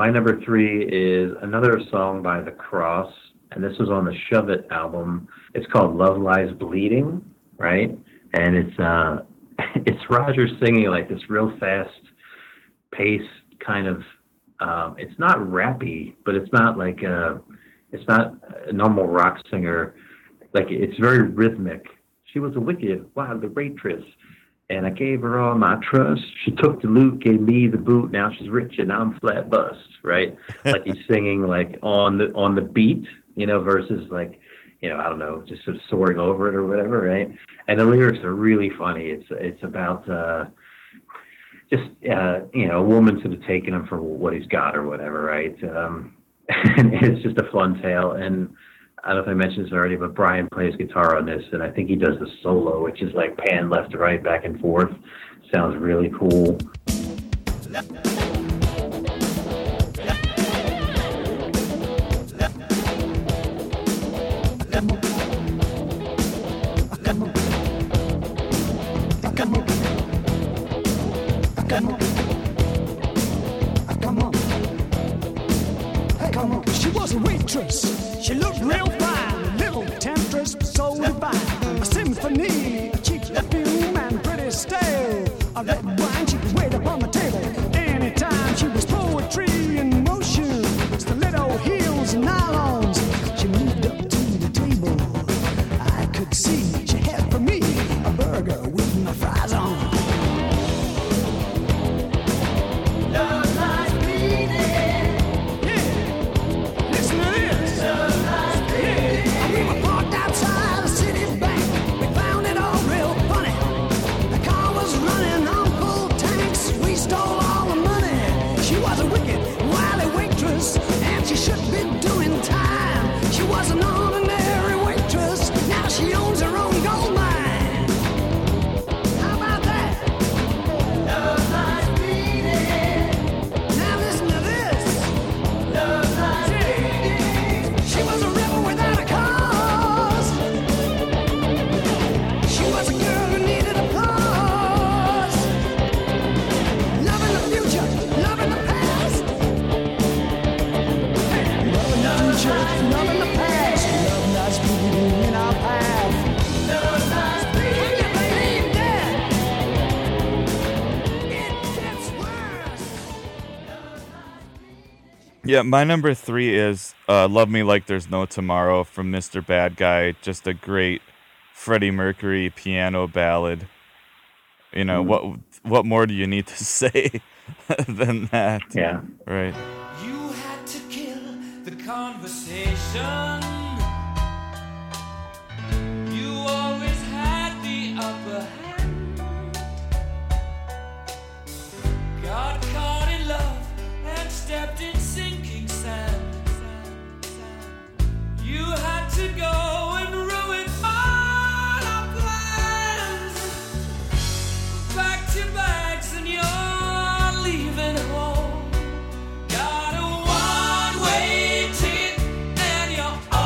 My number 3 is another song by The Cross, and this was on the Shove It album. It's called Love Lies Bleeding, right? And it's Roger singing like this real fast pace kind of, it's not rappy, but it's not like it's not a normal rock singer. Like, it's very rhythmic. She was a wicked, wild waitress, and I gave her all my trust. She took the loot, gave me the boot. Now she's rich and I'm flat bust, right? Like, he's singing like on the beat, you know, versus like, you know, I don't know, just sort of soaring over it or whatever, right? And the lyrics are really funny. It's about just you know, a woman sort of taking him for what he's got or whatever, right? And it's just a fun tale. And I don't know if I mentioned this already, but Brian plays guitar on this, and I think he does the solo, which is like pan left to right, back and forth. Sounds really cool. She was a waitress. She looked real fine, a little temptress, but so divine. A symphony, a cheap perfume, and pretty stale. A red wine, she could wait upon the table. Anytime she was poetry in motion, stiletto heels and nylons. She moved up to the table. I could see she had for me a burger with my fries on. Love lies bleeding. Listen to this. We were parked outside the city bank. We found it all real funny. The car was running on full tanks. We stole all the money. She was a wicked, wily waitress, and she should be doing time. She was an ordinary waitress. Now she owns her own gold mine. How about that? Love lies bleeding. Now listen to this. Love lies bleeding. She was a rebel without a cause. She was a girl who needed applause. Loving the future, loving the past. Loving the future, loving the past. Love lies bleeding in our path. Love lies bleeding. Can you believe that? It gets worse. Yeah, my number 3 is Love Me Like There's No Tomorrow from Mr. Bad Guy. Just a great Freddie Mercury piano ballad. You know, what more do you need to say than that? Yeah. Right. You had to kill the conversation. You always had the upper hand. Got caught in love and stepped in sinking sand. You had to go and ruin all our plans. Packed your bags and you're leaving home. Got a one-way ticket and you're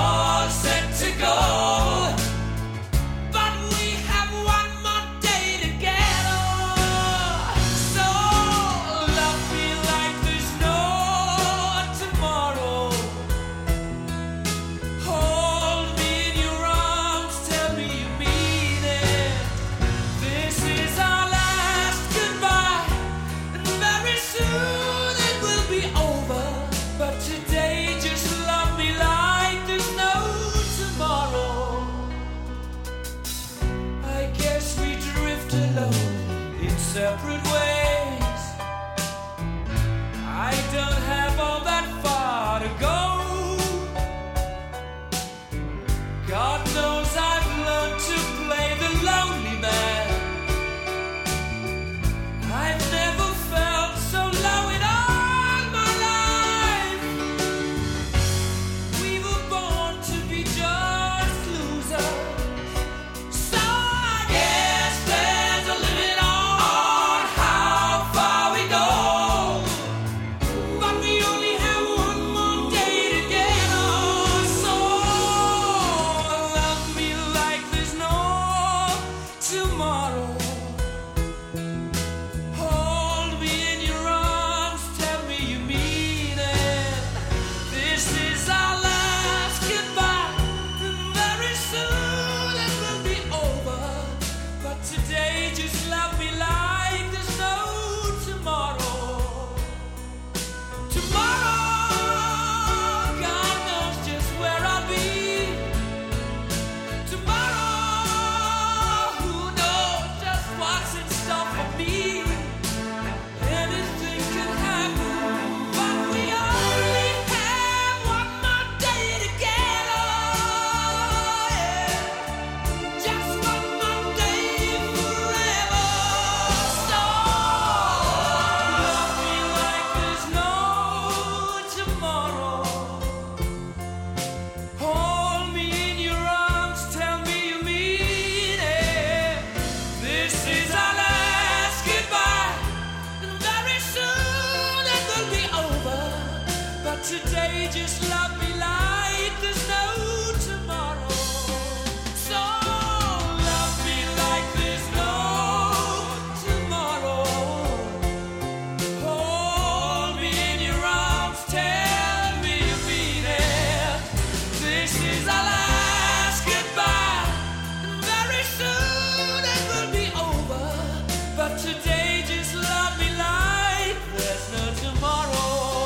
But today just love me like there's no tomorrow. So love me like there's no tomorrow. Hold me in your arms, tell me you'll be there. This is our last goodbye, and very soon it will be over. But today just love me like there's no tomorrow.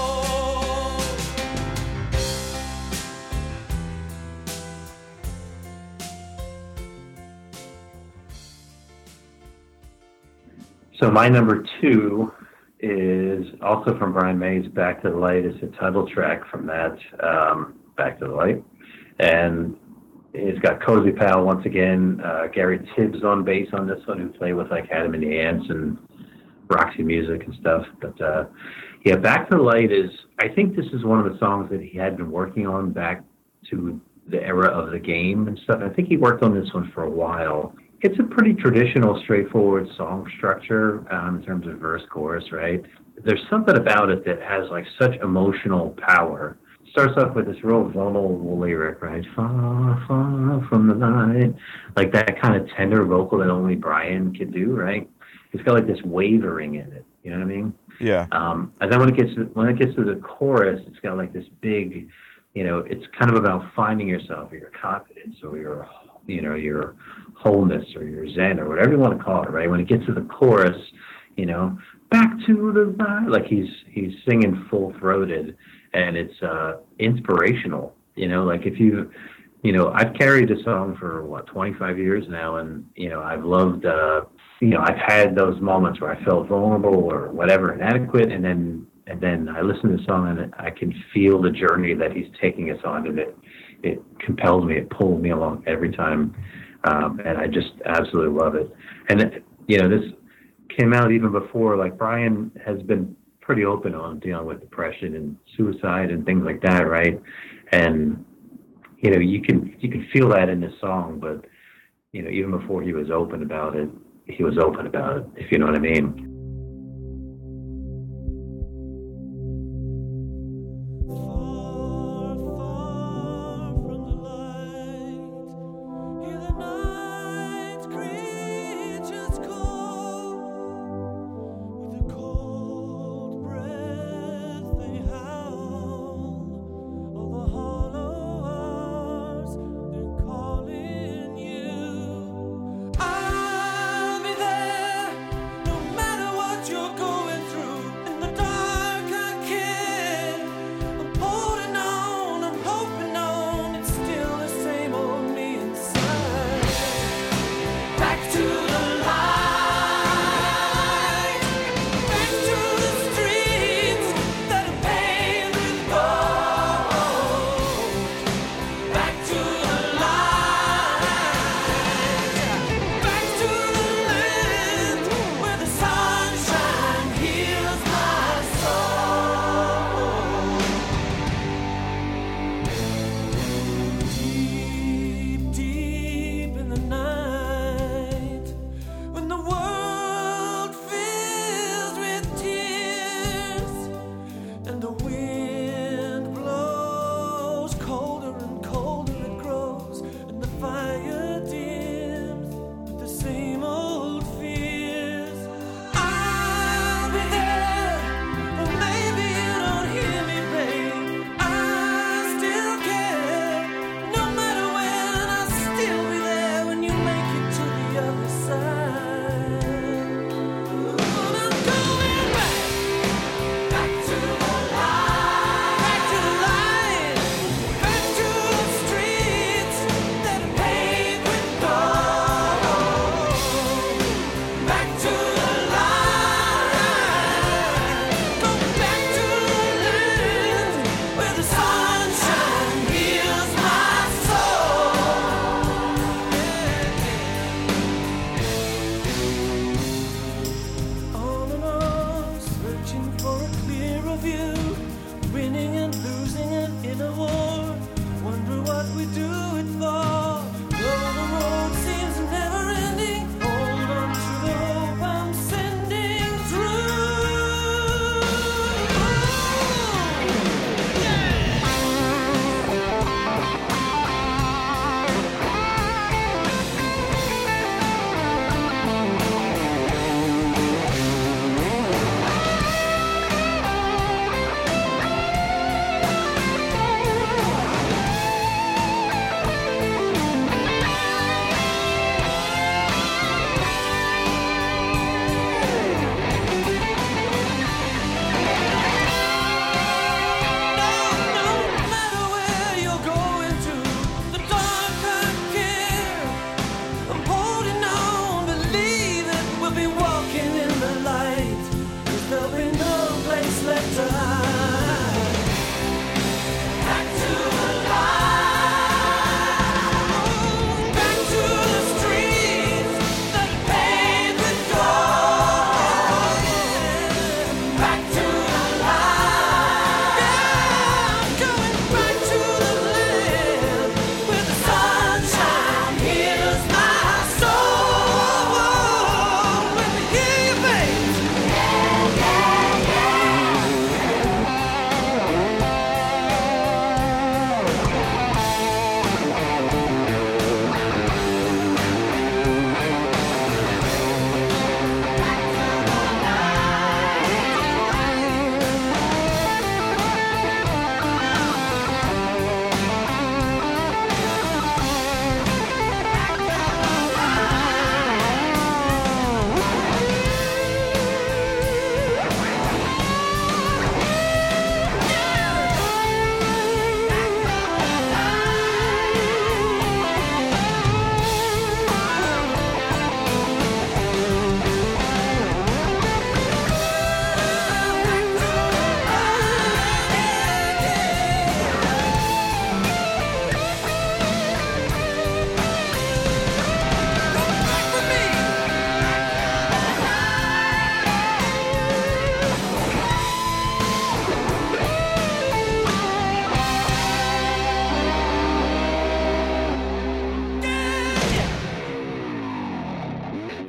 So my number 2 is also from Brian May's Back to the Light. It's a title track from that, Back to the Light. And it's got Cozy Powell once again, Gary Tibbs on bass on this one, who played with like Adam and the Ants and Roxy Music and stuff. But yeah, Back to the Light is, I think this is one of the songs that he had been working on back to the era of the game and stuff. I think he worked on this one for a while. It's a pretty traditional, straightforward song structure in terms of verse, chorus, right? There's something about it that has like such emotional power. It starts off with this real vulnerable lyric, right? Far, far from the light. Like that kind of tender vocal that only Brian could do, right? It's got like this wavering in it. You know what I mean? Yeah. And then when it gets to the chorus, it's got like this big, you know, it's kind of about finding yourself or your confidence or your wholeness or your zen or whatever you want to call it, right? When it gets to the chorus, you know, back to the light, like he's singing full throated, and it's inspirational. You know, like if you know, I've carried a song for 25 years now, and you know, I've loved. You know, I've had those moments where I felt vulnerable or whatever, inadequate, and then I listen to the song and I can feel the journey that he's taking us on, and it compels me, it pulls me along every time, and I just absolutely love it. And you know, this came out even before, like Brian has been pretty open on dealing with depression and suicide and things like that, right? And you know, you can feel that in this song, but you know, even before he was open about it, if you know what I mean.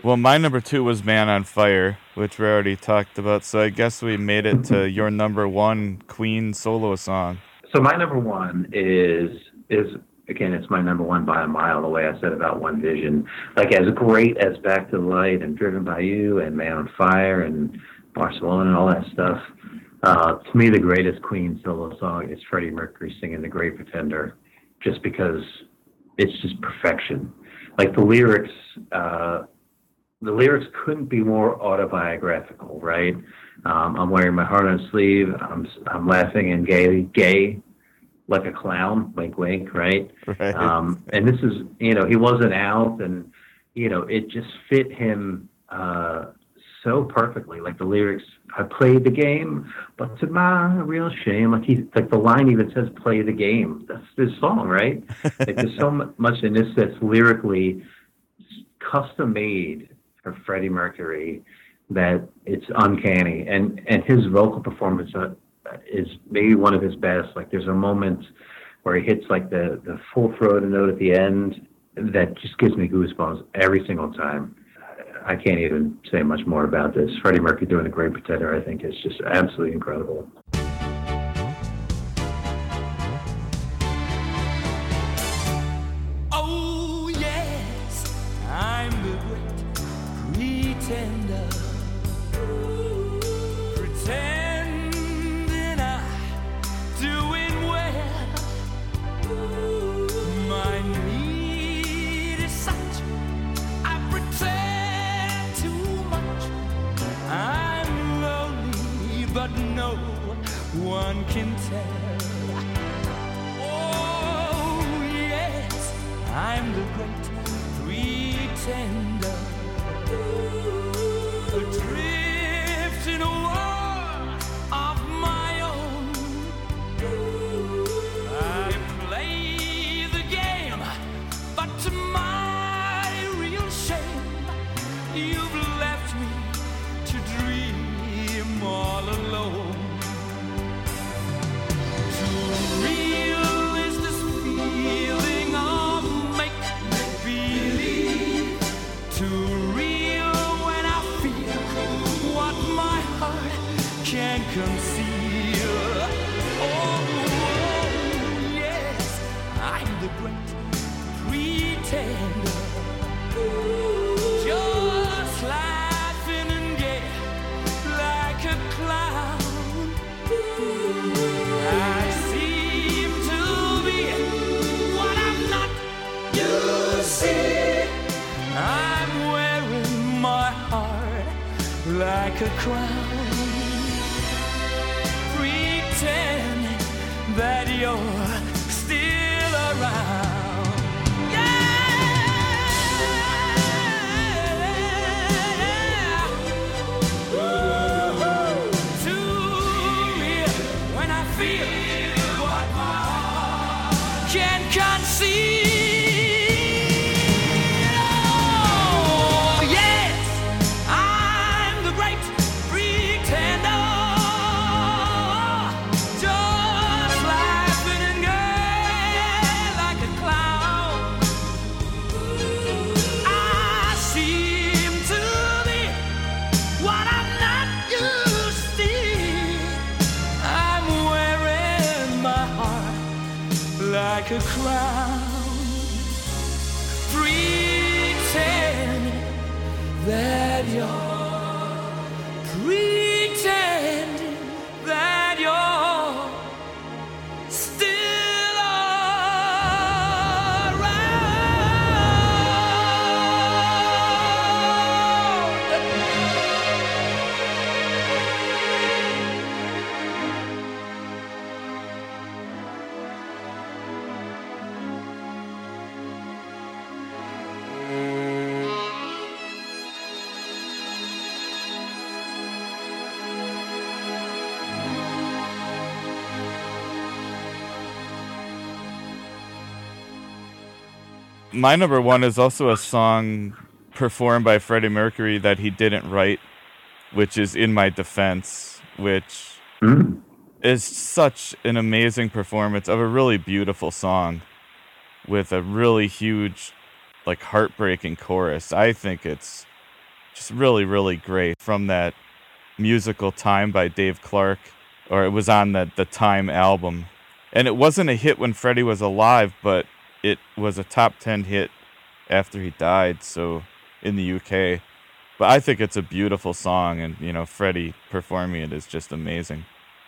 Well, my number 2 was Man on Fire, which we already talked about, so I guess we made it to your number 1 Queen solo song. So my number 1 is again, it's my number 1 by a mile, the way I said about One Vision. Like, as great as Back to the Light and Driven by You and Man on Fire and Barcelona and all that stuff, to me the greatest Queen solo song is Freddie Mercury singing The Great Pretender, just because it's just perfection. Like, the lyrics couldn't be more autobiographical, right? I'm wearing my heart on a sleeve. I'm laughing and gay like a clown, wink, wink, right? Right. And this is, he wasn't out, and, it just fit him so perfectly. Like, the lyrics, I played the game, but to my real shame, like the line even says, play the game. That's this song, right? Like, there's so much in this that's lyrically custom made for Freddie Mercury that it's uncanny. And his vocal performance is maybe one of his best. Like, there's a moment where he hits like the full throated note at the end that just gives me goosebumps every single time. I can't even say much more about this. Freddie Mercury doing The Great Pretender, I think, is just absolutely incredible. Oh, yes, I'm the great pretender. Pretending I'm doing well. My need is such, I pretend too much. I'm lonely, but no one can tell. Oh, yes, I'm the great pretender. Adrift in a world of my own. I play the game, but to my real shame, you've left me to dream all alone. Too real is this feeling of make-believe. Too real when I feel what my heart can conceal. Oh, yes, I'm the great pretender. Just laughing and gay like a clown. I seem to be what I'm not. You see, I'm wearing my heart like a crown. Pretend that you're still around. Too real when I feel what my heart can conceive. Oh, yes, I'm the great pretender. Just laughing and gay like a clown. I seem to be what I'm not, you see. I'm wearing my heart like a crown. Pretend that you're pretending that you're still My number 1 is also a song performed by Freddie Mercury that he didn't write, which is In My Defense, which is such an amazing performance of a really beautiful song with a really huge, like, heartbreaking chorus. I think it's just really, really great from that musical Time by Dave Clark, or it was on the Time album. And it wasn't a hit when Freddie was alive, but it was a top 10 hit after he died, so in the UK. But I think it's a beautiful song, and, you know, Freddie performing it is just amazing.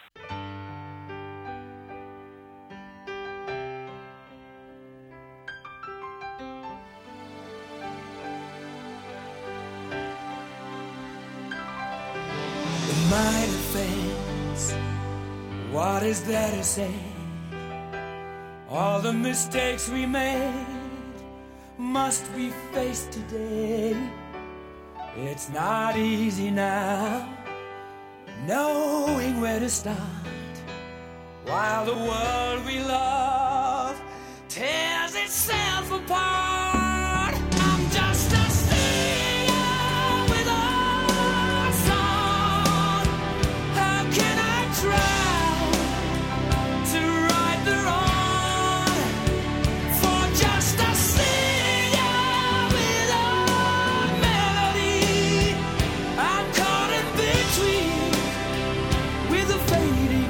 In my defense, what is there to say? All the mistakes we made must be faced today. It's not easy now, knowing where to start, while the world we love tears itself apart. I'm just a singer with a song. How can I try to right the wrong? For just a singer with a melody, I'm caught in between with a fading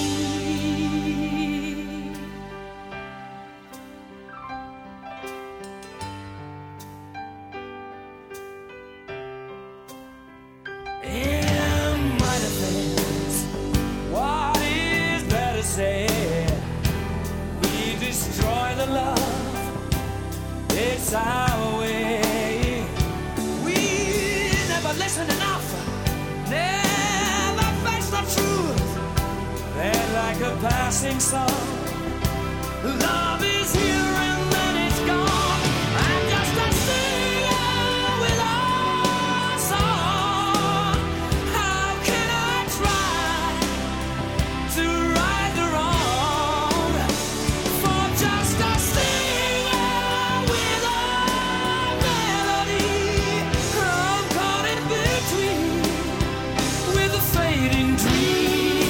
dream. In my defense, what is there to say? We destroy the love, it's our way. We never listen enough, never face the truth. They're like a passing song. Love is here and then it's gone. I'm just a singer with a song. How can I try to right the wrong? For just a singer with a melody, I'm caught in between with a fading dream.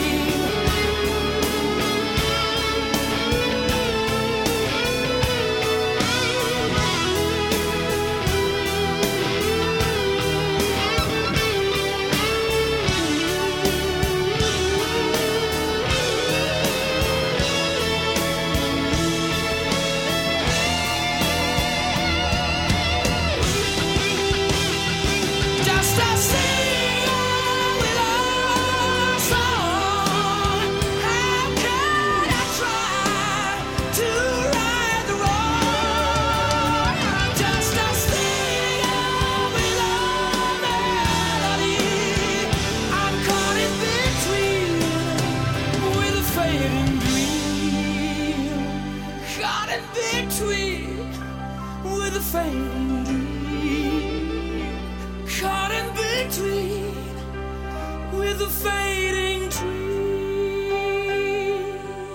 Just a singer with a song. How can I try to right the wrong? Just a singer with a melody. I'm caught in between with a fading dream. Caught in between with a fading dream. Caught in between with a fading dream.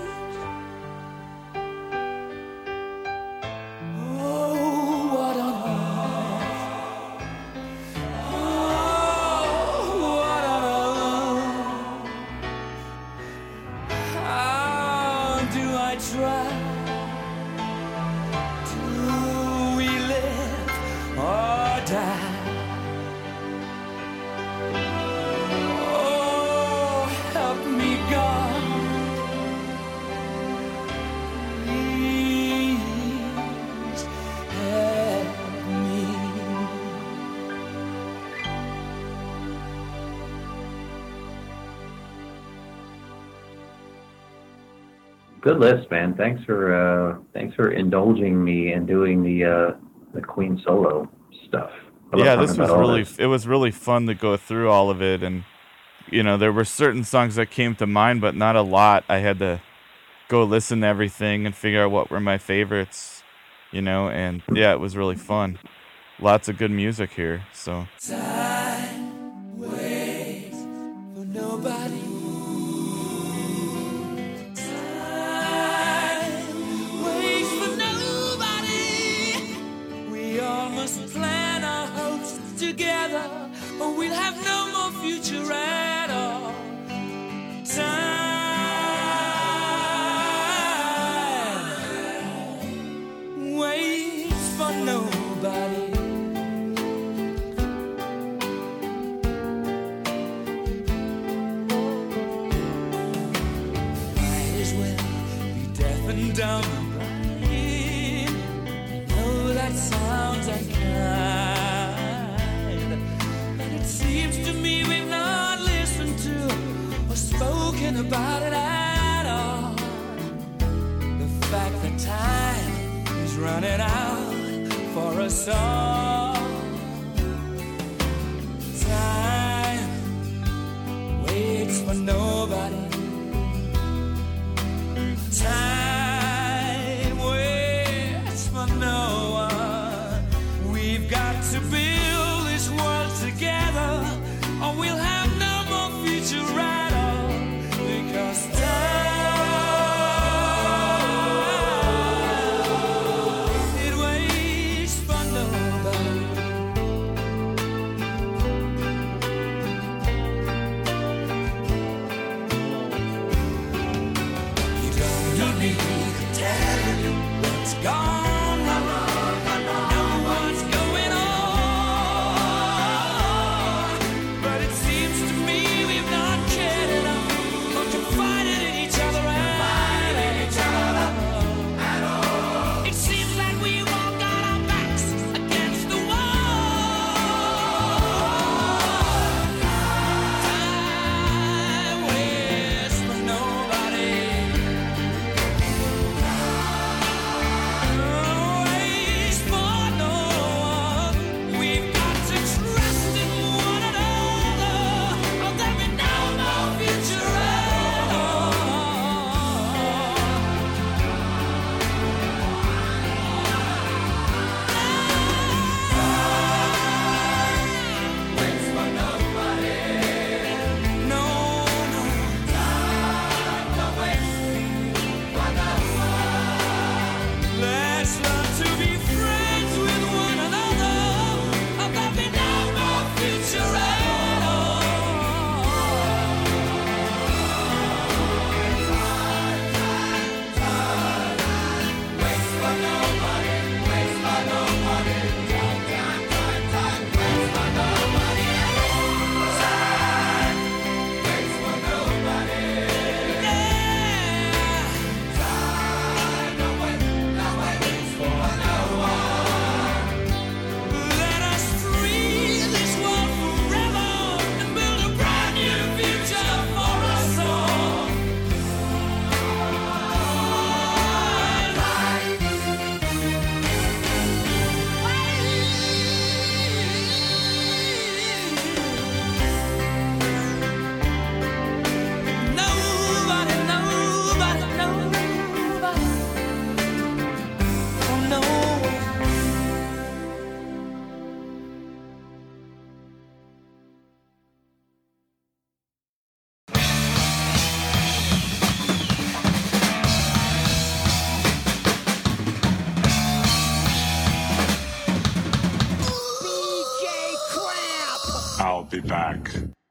Oh, what on earth? Oh, what on earth? How do I try? Do we live or die? Oh, help me, God. Please help me. Good list, man. Thanks for indulging me and doing the Queen solo stuff. I love Yeah, talking this about was all really this. it was really fun to go through all of it, and you know, there were certain songs that came to mind, but not a lot. I had to go listen to everything and figure out what were my favorites, you know, and yeah, it was really fun. Lots of good music here, so Time waits for nobody. Time waits for nobody. We all must plan our hopes together, or we'll have no more future at all. Time waits for nobody. slipping down the line. Oh, that sounds unkind. And it seems to me we've not listened to or spoken about it at all. The fact that time is running out for us all. Time waits for nobody. Time waits for no one. We've got to build this world together, or we'll have no more future at all. Because time, it waits for nobody. You don't need me to tell you what's gone wrong. Know what's going on. But it seems to me we've not cared enough or confided in each other at all. It seems like we've all got our backs against the wall. Time waits for nobody. Waits for no one. We've got to trust in one another, or there'll be no more future at all. Waits for nobody. No, no. Time don't wait for no one. Let's learn to be friends with one another, or there'll be no more future at all. Waits for nobody. Waits for nobody. Time waits for nobody at all. Time waits for nobody. Time no waits for no one. Let us free this world forever and build a brand new future for us all. Nobody, nobody, nobody, oh no one. BJ Crap! I'll be back.